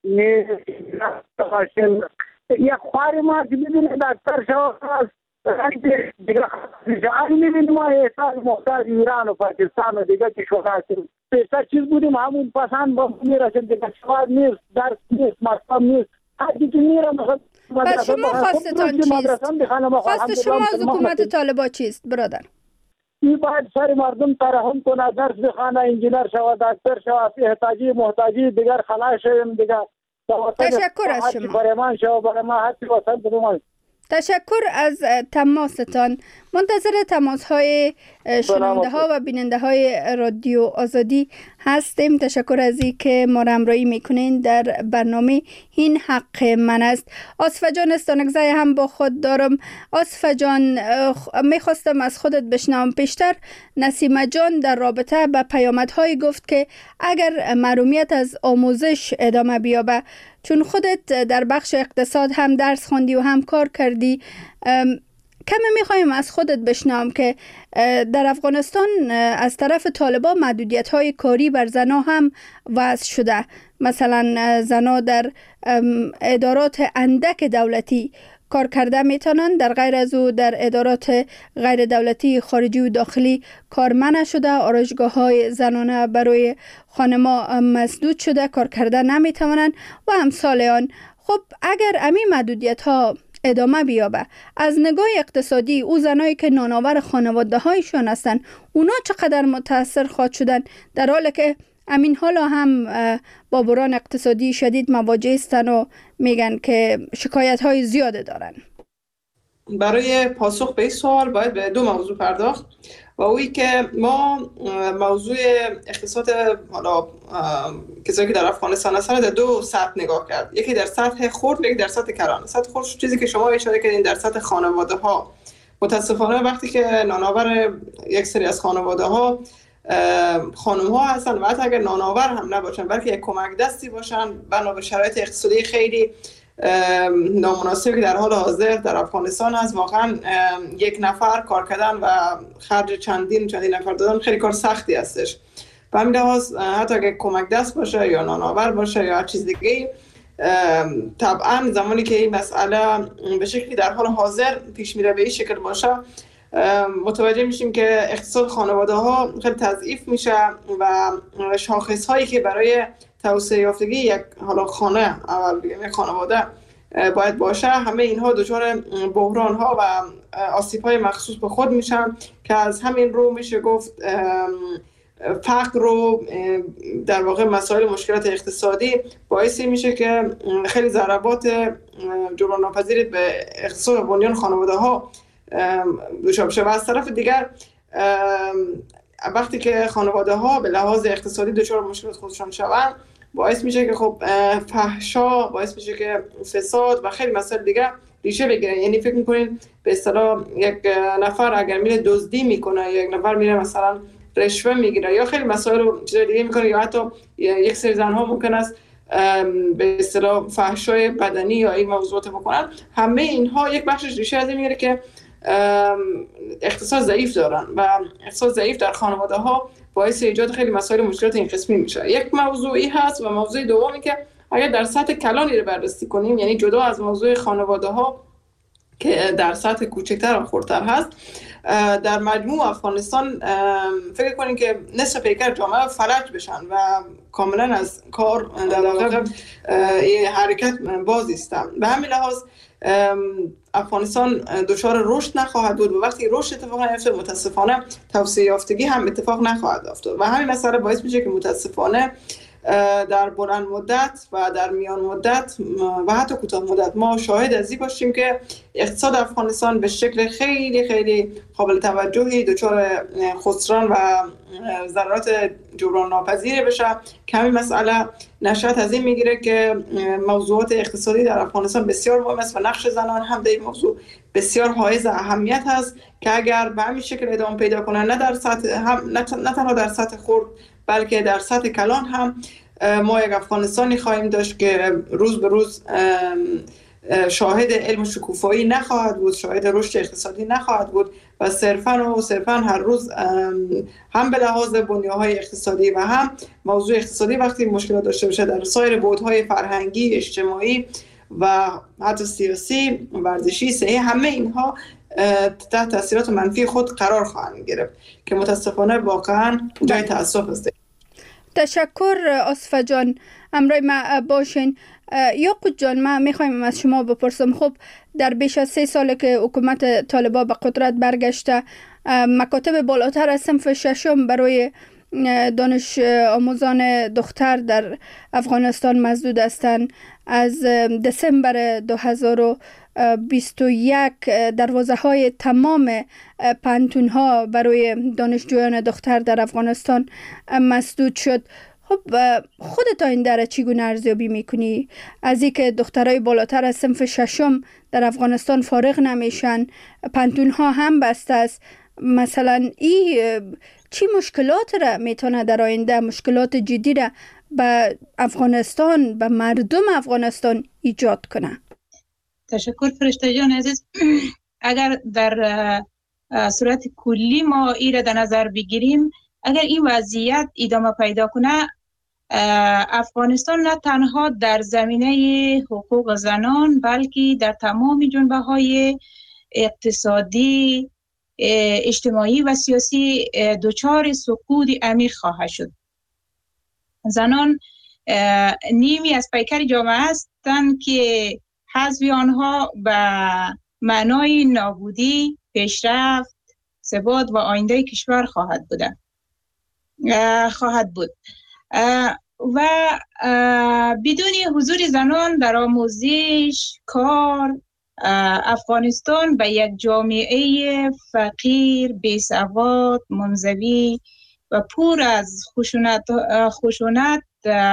یک خواهر ما که ببینه دکتر شد دیگه میبینیم ما احتاج محتاج ایران و پاکستان و دیگه کشور هستیم. پیشتر چیز بودیم همون پسند با میرسیم دیگه شوار نیست، درس نیست، مکتب نیست. هر کی که میرم پس شما خواستتان چیست؟ خواست شما از حکومت طالبان چیست برادر؟ این باید سر مردم ترحم کنه، درس بخوانه، انجینر شود، دکتر شود، احتاجی محتاجی دیگر خلاص شویم دیگه. تشکر از شما. برمان شو برای ما حتی وطن برمان. تشکر از تماستان. منتظر تماس های شنونده ها و بیننده های رادیو آزادی هستیم. تشکر از این که ما را همراهی میکنین در برنامه این حق من است. آصفه جان استانکزای هم با خود دارم. آصفه جان میخواستم از خودت بشنوم. پیشتر نسیمه جان در رابطه به پیامدهای گفت که اگر محرومیت از آموزش ادامه بیابه، چون خودت در بخش اقتصاد هم درس خوندی و هم کار کردی، کمی میخوایم از خودت بشنوم که در افغانستان از طرف طالبان محدودیت‌های کاری بر زنها هم وضع شده. مثلا زنها در ادارات اندک دولتی کار کرده میتونن، در غیر از او در ادارات غیر دولتی خارجی و داخلی کار منع شده. آرایشگاه‌های زنانه برای خانم‌ها مسدود شده، کار کرده نمیتونن و امثال آن. خب اگر همین محدودیت‌ها ادامه بیابه، از نگاه اقتصادی او زنایی که نانآور خانواده هایشان هستن، اونا چقدر متاثر خواهد شدن، در حالی که همین حالا هم با بحران اقتصادی شدید مواجه هستن و میگن که شکایت های زیاده دارن. برای پاسخ به این سوال باید به دو موضوع پرداخت و اویی که ما موضوع اقتصاد حالا کسایی که در افغانستان هستن در دو سطح نگاه کرد. یکی در سطح خرد و یکی در سطح کلان. سطح خرد چیزی که شما اشاره کردین در سطح خانواده ها. متاسفانه وقتی که نانآور یک سری از خانواده ها خانم ها هستن و حتی اگر نانآور هم نباشن بلکه یک کمک دستی باشن بنا به شرایط اقتصادی خیلی نامناسبی که در حال حاضر در افغانستان هست، واقعا یک نفر کار کردن و خرج چندین نفر دادن خیلی کار سختی هستش. به همین لحاظ حتی اگر کمک دست باشه یا نانآور باشه یا هر چیز دیگه، طبعا زمانی که این مسئله به شکلی در حال حاضر پیش میره به این شکل باشه، متوجه میشیم که اقتصاد خانواده ها خیلی تضعیف میشه و شاخص هایی که برای توسعه یافتگی یک حالا خانه اول بگیم یک خانواده باید باشه، همه اینها دچار بحران ها و آسیب های مخصوص به خود میشن که از همین رو میشه گفت فقر رو در واقع مسائل مشکلات اقتصادی باعثی میشه که خیلی ضربات جبران ناپذیر به اقتصاد و بنیان خانواده ها دچار بشه. و از طرف دیگر وقتی که خانواده ها به لحاظ اقتصادی دچار مشکلات خودشان شوند، باعث میشه که خب فحشا، باعث میشه که فساد و خیلی مسائل دیگه ریشه بگیره. یعنی فکر میکنین به اصطلاح یک نفر اگر میره دزدی میکنه، یک نفر میره مثلا رشوه میگیره یا خیلی مسائل چیزای دیگه میکنه، یا حتی یک سری زنها ممکن است به اصطلاح فحشای بدنی یا این موضوعات بکنن، همه اینها یک بخشش ریشه از این میگیره که اقتصاد ضعیف دارن و اقتصاد ضعیف در خانواده ها باعث ایجاد خیلی مسائل مشکلات این قسمی میشه. یک موضوعی هست و موضوع دومی که اگر در سطح کلانی رو بررسی کنیم، یعنی جدا از موضوع خانواده ها که در سطح کوچکتر و خردتر هست. در مجموع افغانستان فکر کنیم که نصف پیکر جامعه فلج بشن و کاملا از کار در واقع حرکت باز ایستن. به همین لحاظ افغانستان دچار رشد نخواهد بود و وقتی رشد اتفاق نیفته متاسفانه توسعه یافتگی هم اتفاق نخواهد افتاد و همین مسئله باعث میشه که متاسفانه در بلند مدت و در میان مدت و حتی کوتاه مدت ما شاهد از این باشیم که اقتصاد افغانستان به شکل خیلی خیلی قابل توجهی دچار خسران و ضررات جبران ناپذیری بشه که همین مسئله نشأت از این میگیره که موضوعات اقتصادی در افغانستان بسیار مهم است و نقش زنان هم در این موضوع بسیار حائز اهمیت هست که اگر به همین شکل ادامه پیدا کنه نه تنها در سطح خرد بلکه در سطح کلان هم ما یک افغانستانی خواهیم داشت که روز به روز شاهد علم شکوفایی نخواهد بود، شاهد رشد اقتصادی نخواهد بود و صرفاً هر روز هم به لحاظ بنیان‌های اقتصادی و هم موضوع اقتصادی وقتی مشکلات داشته باشه در سایر بعدهای فرهنگی، اجتماعی و حتی سیاسی، ورزشی، صحی، همه اینها تحت تاثیرات منفی خود قرار خواهند گرفت که متاسفانه واقعا جای تأسف است. تشکر آصفه جان، همراه ما باشین. یاقوت جان، ما میخوایم از شما بپرسم، خب در بیش از 3 سال که حکومت طالبان به قدرت برگشته مکاتب بالاتر از صنف ششم برای دانش آموزان دختر در افغانستان مسدود هستند. از دسامبر 2021 دروازه های تمام پانتون ها برای دانشجویان دختر در افغانستان مسدود شد. خب خودت این در چگونه ارزیابی میکنی از اینکه دخترای بالاتر از صنف ششم در افغانستان فارغ نمیشن، پانتون ها هم بسته است؟ مثلا این چی مشکلات را میتونه در آینده، مشکلات جدی را به افغانستان، به مردم افغانستان ایجاد کنه؟ تشکر فرشته جان عزیز. اگر در صورت کلی ما این را در نظر بگیریم، اگر این وضعیت ادامه پیدا کنه، افغانستان نه تنها در زمینه حقوق زنان بلکه در تمام جنبه های اقتصادی، اجتماعی و سیاسی دچار سقوط عمیق خواهد شد. زنان نیمی از پیکر جامعه هستند که حذف آنها به معنای نابودی، پیشرفت، ثبات و آینده کشور خواهد بود. و بدون حضور زنان در آموزش، کار، افغانستان به یک جامعه فقیر، بی‌سواد، منزوی و پر از خشونت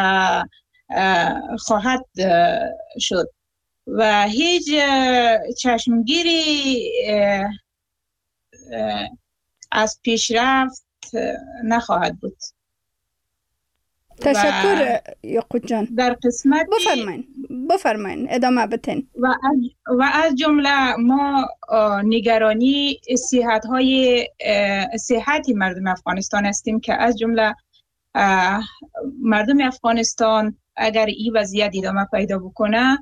خواهد شد و هیچ چشمگیری از پیشرفت نخواهد بود. تشکر یاقوت جان. در قسمت بفرمایین ادامه بتین. و از جمله ما نگرانی صحت مردم افغانستان هستیم که از جمله مردم افغانستان اگر این وضعیت ادامه پیدا بکنه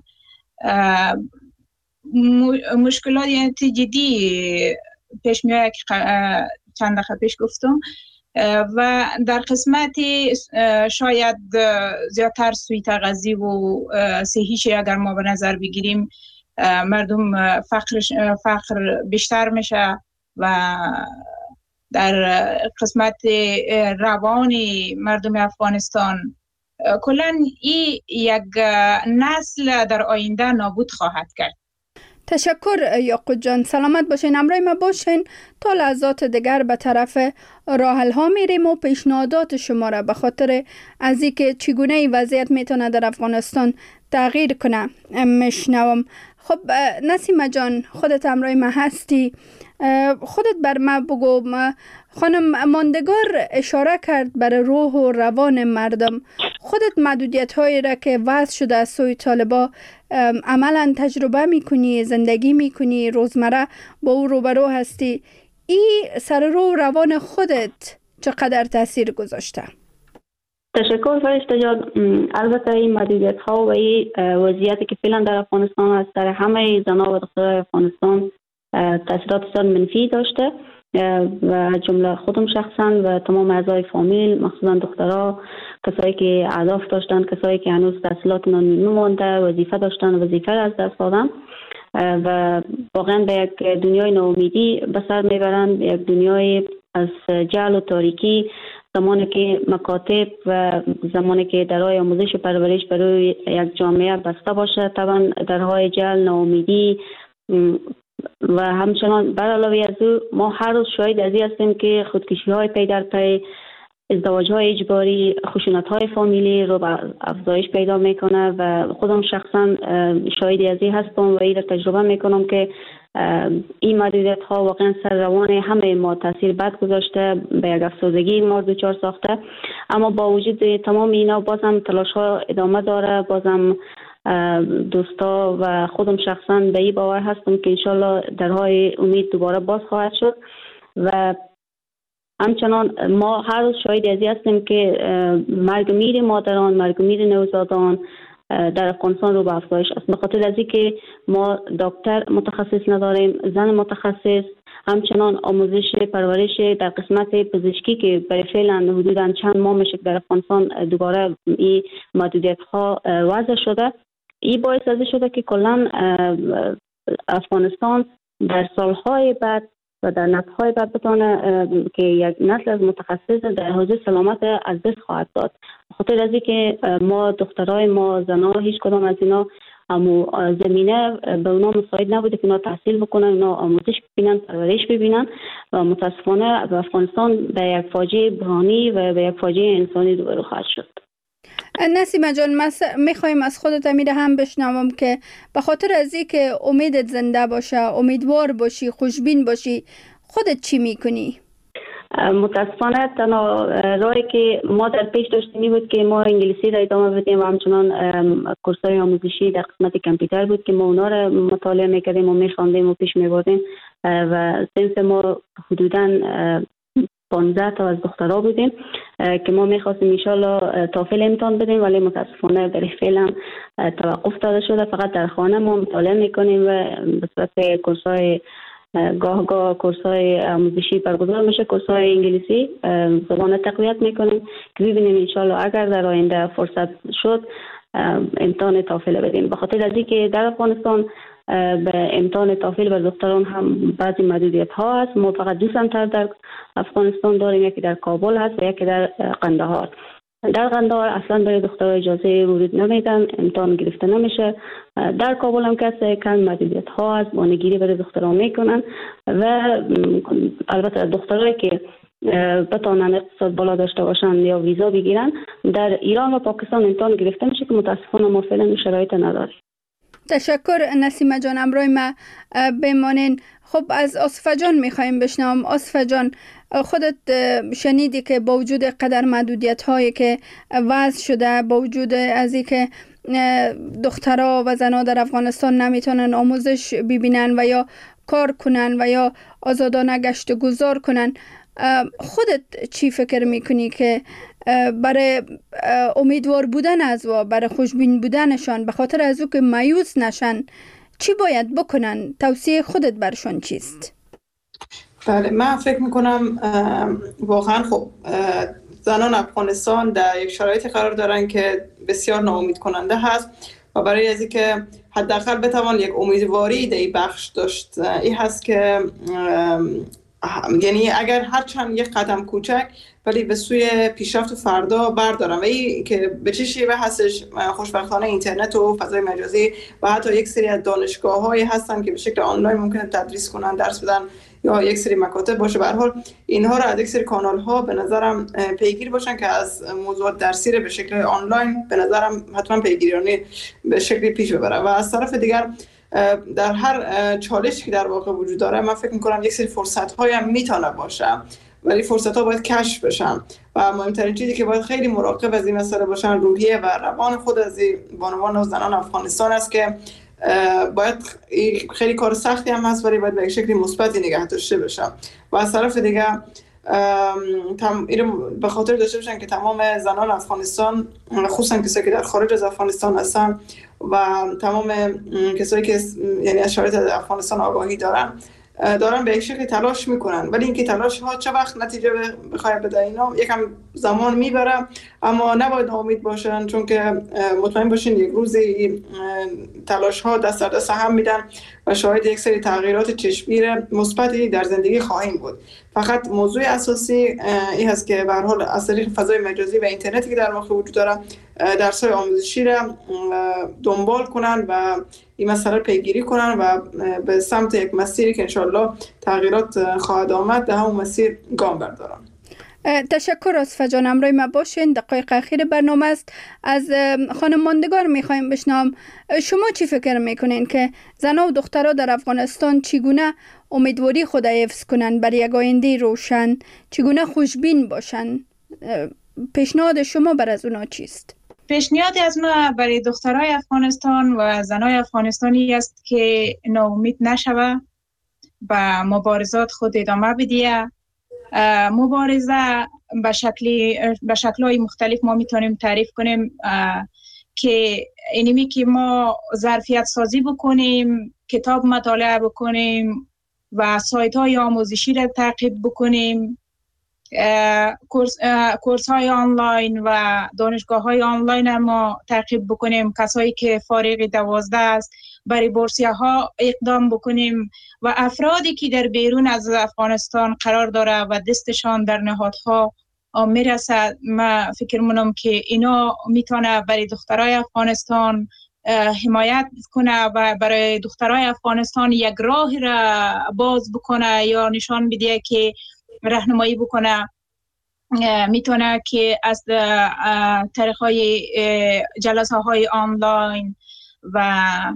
مشکلات جدی پیش میاد که چند دقیقه پیش گفتم و در قسمت شاید زیادتر سوی تغذی و صحیش اگر ما به نظر بگیریم مردم فقر بیشتر میشه و در قسمت روان مردم افغانستان کلاً این یک نسل در آینده نابود خواهد کرد. تشکر یاقوت جان، سلامت باشین، همراه ما باشین. تا لحظات دیگر به طرف راحل ها میریم و پیشنهادات شما را به خاطر از اینکه چگونه وضعیت میتونه در افغانستان تغییر کنه میشنوم. خب نسیمه جان، خودت همراه ما هستی، خودت بر ما بگو. خانم ماندگار اشاره کرد بر روح و روان مردم. خودت محدودیت هایی را که وضع شده از سوی طالبا عملا تجربه میکنی، زندگی میکنی، روزمره با او روبرو هستی. این سر رو روان خودت چقدر تاثیر گذاشته؟ تشکر فرشته جان. البته این محدودیت ها و این وضعیتی که فعلا در افغانستان است در همه زنان و دختران افغانستان تاثیرات بسیار منفی داشته و جمله خودم شخصا و تمام اعضای فامیل، مخصوصا دخترها، کسایی که اهداف داشتن، کسایی که هنوز تحصیلاتشون نمونده، وظیفه داشتن، وظیفه از دست دادن و واقعا به یک دنیای ناامیدی به سر میبرند، یک دنیای از جهل و تاریکی. زمانی که مکاتب و زمانی که درهای آموزش و پرورش برای یک جامعه بسته باشه، طبعا درهای جهل، ناامیدی و همچنان بر علاوه از او ما هر روز شاهد از این هستیم که خودکشی های پی در پی، ازدواج های اجباری، خشونت های فامیلی رو به افزایش پیدا میکنه و خودم شخصا شاهدی از این هستم و این را تجربه میکنم که این محدودیت ها واقعا سر روان همه ما تاثیر بد گذاشته، به یک افسردگی ما دچار ساخته. اما با وجود تمام اینا بازم تلاش ها ادامه داره، بازم دوستا و خودم شخصا به این باور هستم که انشالله درهای امید دوباره باز خواهد شد و همچنان ما هر روز شاهد از این هستیم که مرگ میر مادران، مرگ میر نوزادان در افغانستان رو به افزایش است. به خاطر از اینکه ما دکتر متخصص نداریم، زن متخصص، همچنان آموزش پرورش در قسمت پزشکی که برای فعلا حدوداً چند ماه میشه در افغانستان دوباره این محدودیت ها وضع شده. این باعث از شده که کلا افغانستان در سالهای بعد و در نسل‌های بعد بتونه که یک نسل از متخصص در حوزه سلامت از دست خواهد داد. بخاطر از اینکه ما دخترای ما زنان هیچ کدام از اینا اما زمینه به اونا مساعد نبوده که اونا تحصیل بکنن، اونا آموزش ببینن، پرورش ببینن و متاسفانه به افغانستان به یک فاجعه بحرانی و به یک فاجعه انسانی روبرو خواهد شد. نسیمه جان، میخوایم از خودت امیر هم بشنوم که به خاطر از این که امیدت زنده باشه، امیدوار باشی، خوشبین باشی، خودت چی میکنی؟ متاسفانه تنها راهی که ما در پیش داشتیم بود که ما انگلیسی را ادامه بدیم و همچنان کورس‌های آموزشی در قسمت کامپیوتر بود که ما اونا را مطالعه میکردیم و میخواندیم و پیش میبردیم و صنف ما حدوداً 15 تا از دخترها بودیم که ما میخواستیم انشالله تافل امتحان بدیم، ولی متاسفانه برای فعلا توقف داده شده. فقط در خانه ما مطالعه میکنیم و به صورت کورس‌های گاه کورس‌های آموزشی برگزار میشه، کورس‌های انگلیسی زبان تقویت میکنیم که ببینیم انشالله اگر در آینده فرصت شد امتحان تافل بدیم. به خاطر از اینکه در افغانستان به امتحان تافل بر دختران هم بعضی محدودیت ها هست. ما فقط 2 سنتر در افغانستان داریم، یکی در کابل هست و یکی در قندهار. در قندهار اصلا برای دخترها اجازه ورود نمیدن، امتحان گرفته نمیشه. در کابل هم که کم محدودیت ها هست، بانگیری برای دخترها میکنن و البته دخترایی که بتونن اقتصاد بالا داشته باشن یا ویزا بگیرن در ایران و پاکستان امتحان گرفته میشه که متاسفانه ما فعلا شرایط نداریم. تشکر نسیمه جان، امروی ما بمانین. خب از آصفه جان میخوایم بشنوم. آصفه جان، خودت شنیدی که با وجود قدر محدودیت هایی که وضع شده، با وجود از این که دخترها و زنها در افغانستان نمیتونن آموزش ببینن و یا کار کنن و یا آزادانه گشت و گذار کنن، خودت چی فکر میکنی که برای امیدوار بودن از و برای خوشبین بودنشان، به خاطر از او که مایوس نشن، چی باید بکنن؟ توصیه خودت برشان چیست؟ بله، من فکر میکنم واقعا خب زنان افغانستان در یک شرایطی قرار دارن که بسیار ناامید کننده هست و برای از اینکه حداقل بتوان یک امیدواری در این بخش داشت، این هست که یعنی اگر هرچند یک قدم کوچک ولی به سوی پیشرفت فردا بردارم و این که به چه شیوه هستش، خوشبختانه اینترنت و فضای مجازی و حتی یک سری از دانشگاه‌هایی هستن که به شکل آنلاین ممکنه تدریس کنن، درس بدن یا یک سری مکاتب باشه. به هر حال اینها را از یک سری کانال‌ها به نظرم پیگیر باشن که از موضوعات درسی رو به شکل آنلاین به نظرم حتما پیگیرانه به شکلی پیش ببرن و از طرف دیگر در هر چالشی که در واقع وجود داره من فکر می‌کنم یک سری فرصت‌های هم میتونه باشه، ولی فرصت‌ها باید کشف بشن و مهمترین چیزی که باید خیلی مراقب از این مسئله باشن روحیه و روان خود از بانوان و زنان افغانستان است که باید خیلی کار سختی هم هست ولی باید به یک شکلی مثبتی نگه داشته بشه و از طرف دیگه به خاطر داشته باشن که تمام زنان افغانستان، خصوصا کسایی که در خارج از افغانستان هستن و تمام کسایی که یعنی از شرایط افغانستان آگاهی دارن به یک شکل تلاش میکنن، ولی اینکه تلاش ها چه وقت نتیجه بخواد بده اینا یکم زمان میبره، اما نباید ناامید باشن، چون که مطمئن باشین یک روزی تلاش ها دست در دست هم میدن و شاهد یک سری تغییرات چشمگیر مثبتی در زندگی خواهیم بود. فقط موضوع اساسی این هست که به هر حال از طریق فضای مجازی و اینترنتی که در مخ وجود داره درس‌های آموزشی را دنبال کنن و این مسئله پیگیری کنن و به سمت یک مسیری که انشالله تغییرات خواهد آمد در همون مسیر گام بردارن. تشکر از فجان، امروی ما باشین. دقایق اخیر برنامه است. از خانم ماندگار میخوایم بشنوم شما چی فکر میکنین که زنها و دخترها در افغانستان چگونه امیدواری خود حفظ کنن برای یک آینده روشن، چگونه خوشبین باشن؟ پیشنهاد شما بر از اونا چیست؟ پیشنهاد از ما برای دخترای افغانستان و زنای افغانستانی است که ناامید نشوه، به مبارزات خود ادامه بدیه. مبارزه به شکل‌های مختلف ما میتونیم تعریف کنیم که اینمی که ما ظرفیت سازی بکنیم، کتاب مطالعه بکنیم و سایت های آموزشی را تعقیب بکنیم، کورس های آنلاین و دانشگاه های آنلاین ما تعقیب بکنیم، کسایی که فارغ 12 است برای بورسیه ها اقدام بکنیم و افرادی که در بیرون از افغانستان قرار داره و دستشان در نهادها میرسد، ما فکر منم که اینا میتونه برای دخترای افغانستان حمایت کنه و برای دخترای افغانستان یک راه را باز بکنه یا نشان بده که راهنمایی بکنه. میتونه که از طریق‌های جلسه های آنلاین و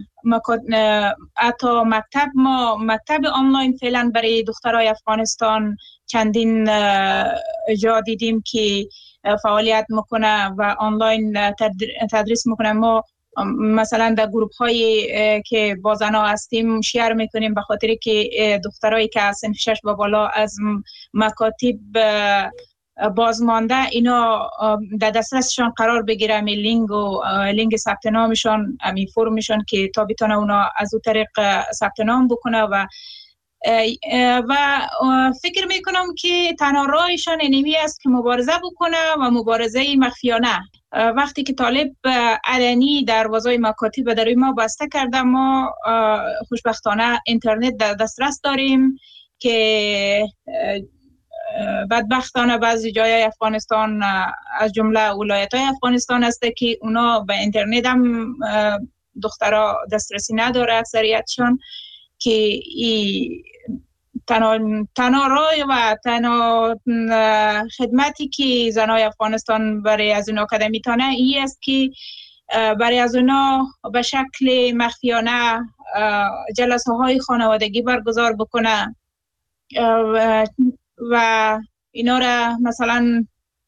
حتی مکتب آنلاین فعلا برای دخترای افغانستان چندین جا دیدیم که فعالیت میکنه و آنلاین تدریس میکنه. ما مثلا در گروپ هایی که با زنها هستیم شیر میکنیم به خاطر که دخترایی که از صنف 6 و بالا از مکاتب بازمانده اینا در دسترسشان قرار بگیره، می لینک ثبت نامشان، می فرمشان که تا بتونه اونا از اون طریق ثبت نام بکنه و فکر میکنم که تنها راهشان اینمی است که مبارزه بکنه و مبارزه مخفیانه. وقتی که طالب علنی دروازه مکاتب در ما بسته کرده، ما خوشبختانه اینترنت در دسترس داریم که بدبختانه بعضی جای افغانستان از جمله ولایت‌های افغانستان است که اونا به اینترنت هم دخترها دسترسی نداره اکثریتشان، که تنها راه و تنها خدمتی که زنای افغانستان برای از اونا کده میتونه این است که برای از اونا به شکل مخفیانه جلسه های خانوادگی برگزار بکنه و اینا را مثلا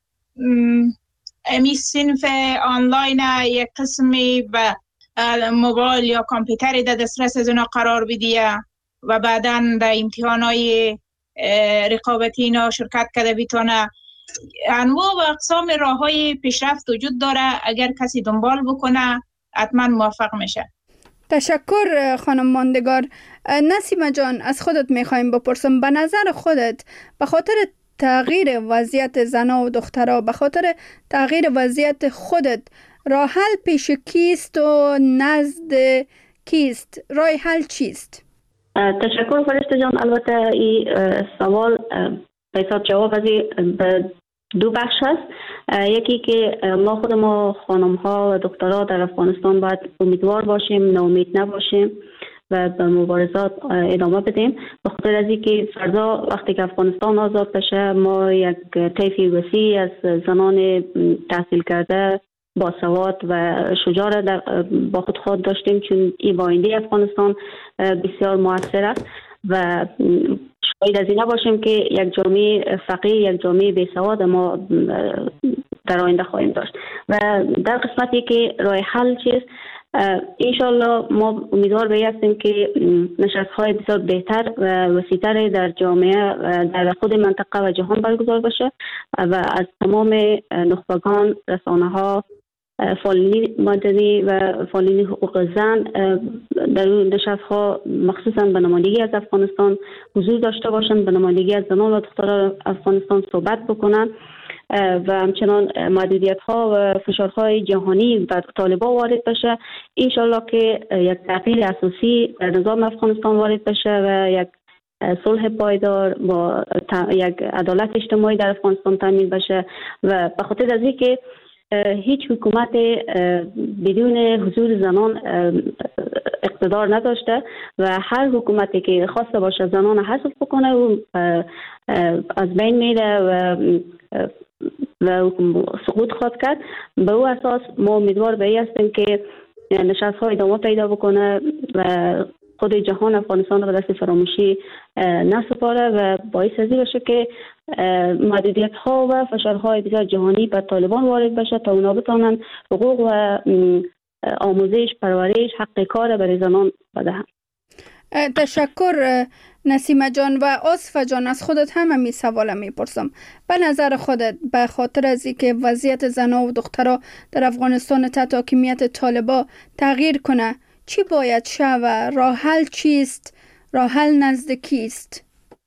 امی صنف آنلاین یک قسمی به موبایل یا کامپیوتری در دسترس از اونا قرار بدیه و بعداً در امتحانات رقابتی اینا شرکت کرده بتونه. انواع و اقسام راه‌های پیشرفت وجود داره، اگر کسی دنبال بکنه حتما موفق میشه. تشکر خانم ماندگار. نسیمه جان، از خودت میخوایم بپرسم، به نظر خودت به خاطر تغییر وضعیت زنها و دخترها، به خاطر تغییر وضعیت خودت، راه حل پیش کیست و نزد کیست؟ راه حل چیست؟ تشکر فرشته جان. البته این سوال بسیار جواب از دو بخش هست. یکی که ما خانم ها و دخترها در افغانستان باید امیدوار باشیم، ناامید نباشیم و به مبارزات ادامه بدیم، به خاطر از اینکه فردا وقتی که افغانستان آزاد بشه ما یک طیف وسیع از زنان تحصیل کرده با سواد و شجاع با خود داشتیم، چون این آینده افغانستان بسیار موثر است و شاید از این نباشیم که یک جامعه فقیر، یک جامعه بیسواد ما در آینده خواهیم داشت. و در قسمتی که راه حل چیست، انشالله ما امیدوار به هستیم که نشست‌های بسیار بهتر و وسیع‌تر در جامعه در خود منطقه و جهان برگزار بشه و از تمام نخبگان، رسانه‌ها، فعالین مدنی و فعالین حقوق زن در اون نشست‌ها مخصوصاً به نمایندگی از افغانستان حضور داشته باشند، به نمایندگی از زنان و دختران افغانستان صحبت بکنند و همچنان محدودیت‌ها و فشارهای جهانی بر طالبان وارد بشه. انشالله که یک تغییر اساسی در نظام افغانستان وارد بشه و یک صلح پایدار با یک عدالت اجتماعی در افغانستان تامین بشه و به خاطر از اینکه هیچ حکومت بدون حضور زنان اقتدار نداشته و هر حکومتی که خواسته باشه زنان حذف بکنه و از بین میره و سقوط خواهد کرد. به او اساس ما امیدوار به این هستیم که نشست‌ها ادامه پیدا بکنه و خود جهان افغانستان رو به دست فراموشی نسپاره و باعث ازی بشه که محدودیت‌ها و فشارهای بسیار جهانی بر طالبان وارد بشه تا اونا بتونن حقوق و آموزش، پرورش، حق کار برای زنان بدهند. تشکر نسیمه جان. و آصفه جان، از خودت هم می سوال میپرسم. به نظر خودت به خاطر از اینکه وضعیت زنان و دخترها در افغانستان تحت حاکمیت طالبان تغییر کنه چی باید شه و راه حل چیست؟ راه حل نزد کیست؟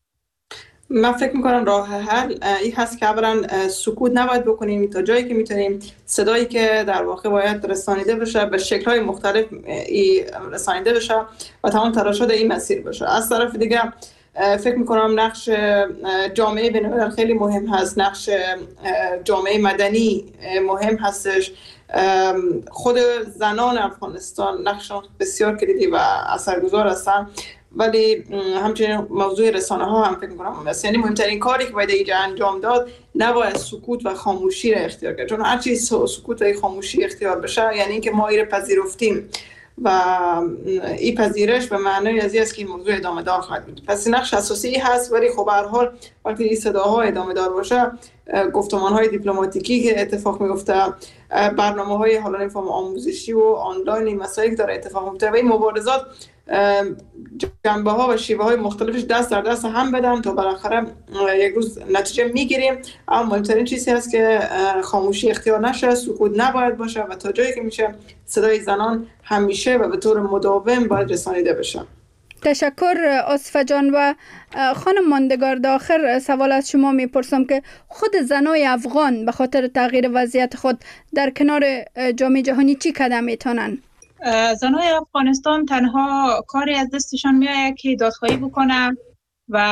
من فکر میکنم راه حل این هست که اولا سکوت نباید بکنیم تا جایی که میتونیم صدایی که در واقع باید رسانیده بشه به شکل‌های مختلف رسانیده بشه و تمام تلاشات این مسیر بشه. از طرف دیگه فکر میکنم نقش جامعه بین‌الملل خیلی مهم هست، نقش جامعه مدنی مهم هستش، خود زنان افغانستان نقششون بسیار کلیدی و اثرگذار هستن، ولی همچنین موضوع رسانه ها هم فکر می‌کنم یعنی مهمترین کاری که باید اینجا انجام داد نباید سکوت و خاموشی را اختیار کرد، چون هر چیز سکوت و خاموشی اختیار بشه یعنی اینکه ما این پذیرفتیم و این پذیرش به معنای از این است که این موضوع ادامه دار خواهد بود. پس نقش اساسی هست، ولی خب به هر حال وقتی این صداها ادامه دار باشه، گفتمان‌های دیپلماتیکی که اتفاق میفته، برنامه‌های حالا این فرم آموزشی و آنلاین مسائلی که داره اتفاق میفته و این مبارزات جنبه‌ها و شیوه‌های مختلفش دست در دست هم بدن تا بالاخره یک روز نتیجه میگیریم. اما مهمترین چیزی هست که خاموشی اختیار نشه، سکوت نباید باشه و تا جایی که میشه صدای زنان همیشه و به طور مداوم باید رسانیده بشه. تشکر آصفه جان. و خانم ماندگار، در آخر سوال از شما میپرسم که خود زنای افغان به خاطر تغییر وضعیت خود در کنار جامعه جهانی چی قدم میتونن؟ زنای افغانستان تنها کاری از دستشان میآید که دادخواهی بکنه و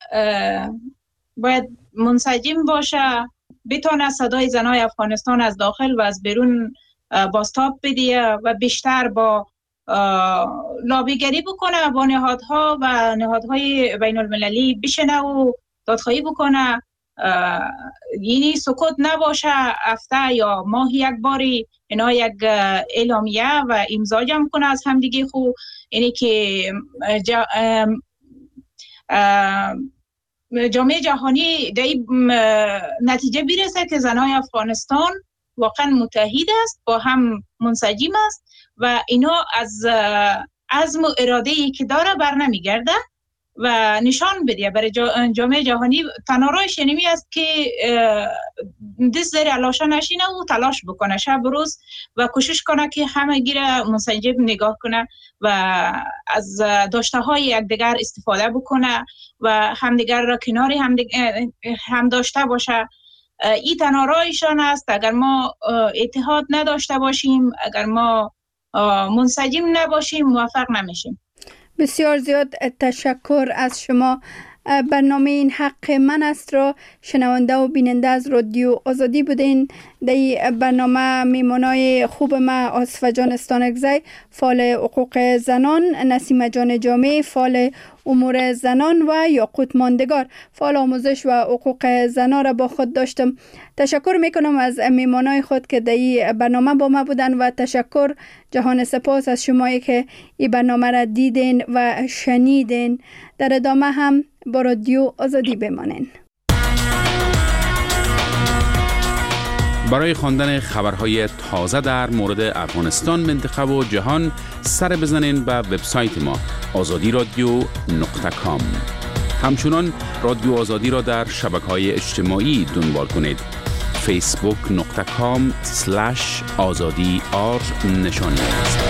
باید منسجم باشه، بتونه صدای زنای افغانستان از داخل و از بیرون بازتاب بده و بیشتر با لابیگری بکنه با نهادها و نهادهای بین المللی بشنه و دادخواهی بکنه، یعنی سکوت نباشه. هفته یا ماهی یک باری اینا یک اعلامیه و امضا جمع کنه از همدیگه خو، یعنی که جامعه جهانی در نتیجه برسه که زنای افغانستان واقعا متحد است، با هم منسجم است و اینا از عزم و اراده‌ای که داره بر نمیگرده و نشان بده برای جامعه جهانی. تنها راهش اینمی است که دست در علاشه نشینه و تلاش بکنه شب روز و کوشش کنه که همه گیره منسجم نگاه کنه و از داشته های یکدیگر استفاده بکنه و همدیگر را کنار هم داشته باشه. این تنها راهشان است. اگر ما اتحاد نداشته باشیم، اگر ما منسجم نباشیم، موفق نمیشیم. بسیار زیاد تشکر از شما. برنامه این حق من است را شنونده و بیننده از رادیو آزادی بودین. در برنامه میمانای خوب ما آصفه جان استانکزی، فعال حقوق زنان، نسیمه جان جامع، فعال امور زنان و یاقوت ماندگار، فعال آموزش و حقوق زنان را با خود داشتم. تشکر میکنم از میمانای خود که در این برنامه با ما بودن و تشکر جهان سپاس از شمایی که این برنامه را دیدین و شنیدین. در ادامه هم با رادیو آزادی بمانین. برای خواندن خبرهای تازه در مورد افغانستان، منطقه و جهان سر بزنین به وبسایت ما azadiradio.com. همچنان رادیو آزادی را در شبکه‌های اجتماعی دنبال کنید. facebook.com/azadi نشانی است.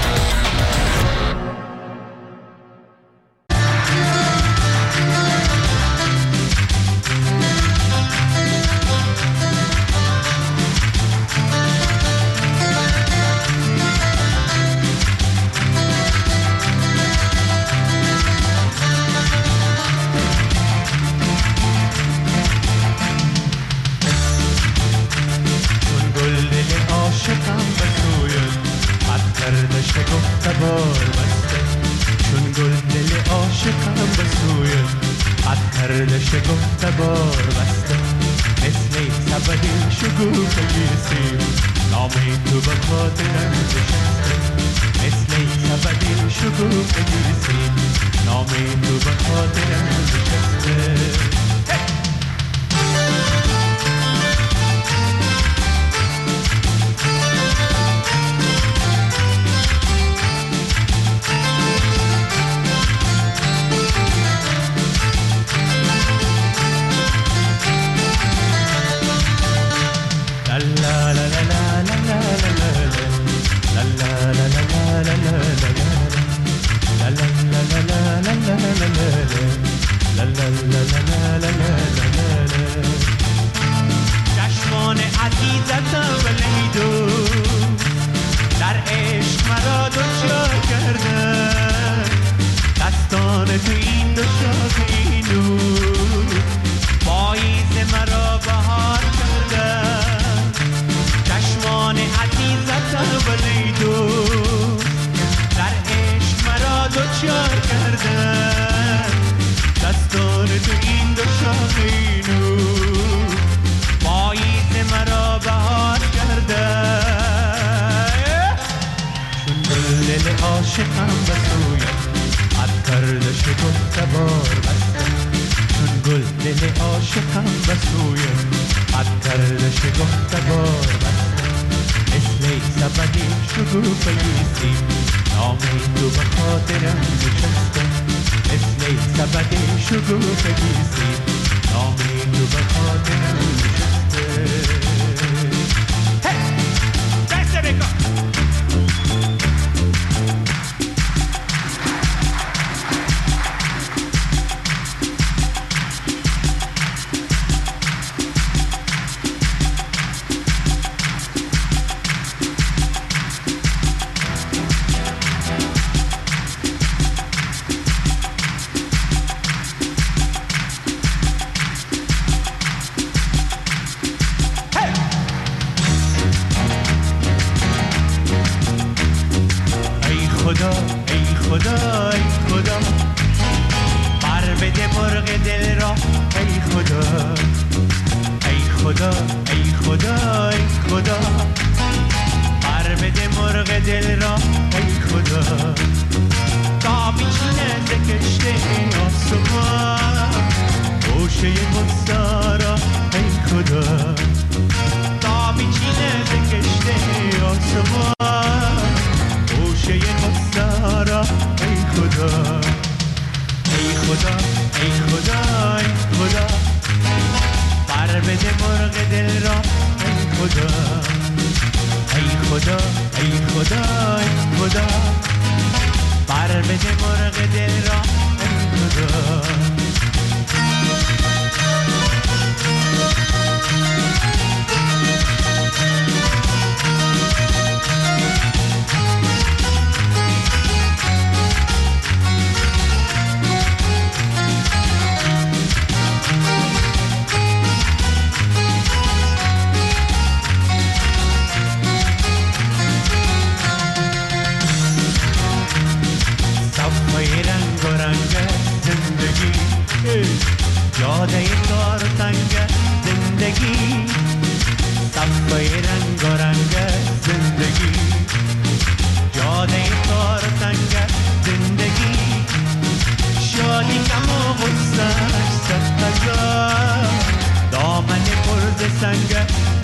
چشمان عزیزتم ولیدو در عشق مرا دوچار کردن، دستان تو این دو شاخینو پاییز مرا بهار کردن. چشمان عزیزتم ولیدو در عشق مرا دوچار کردن، دستان تو این دو شاخینو پاییز مرا بهار کردن. چون دل عاشقم به سویم خط کرده شکفته بار بستم، چون گل دل عاشقم به سویم خط کرده شکفته بار بستم. مثل سبد شکوفه سیم نام تو به خاطرم نشستم، مثل سبد شکوفه سیم نام تو به خاطرم نشستم. دست بکن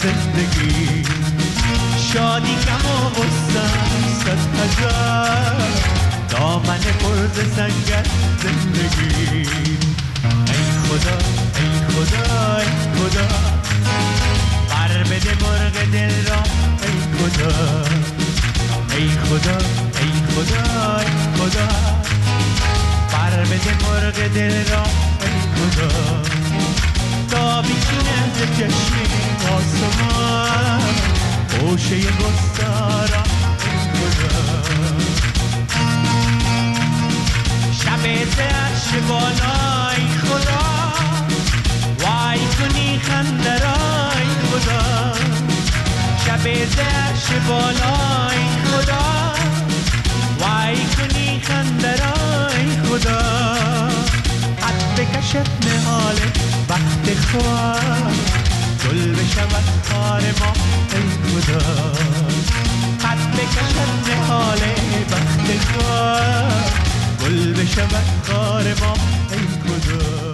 زندگی شادی کم و غصه‌ام 100,000 دامن پر ز سنگ زندگی ای خدا ای خدا ای خدا بر بده مرغ دل را ای خدا ای خدا ای خدا ای خدا بر بده مرغ دل را ای خدا تا بیچینه ز چشم آسمان خوشه گستارا ای خدا شب زرش بالای خدا وای کنی خندرای خدا شب زرش بالای خدا وای کنی خندرای خدا حد بکشد نهال وقت خواه گل بشود خار ما ای خدا حد بکشد نهال وقت خواه گل بشود خار ما ای خدا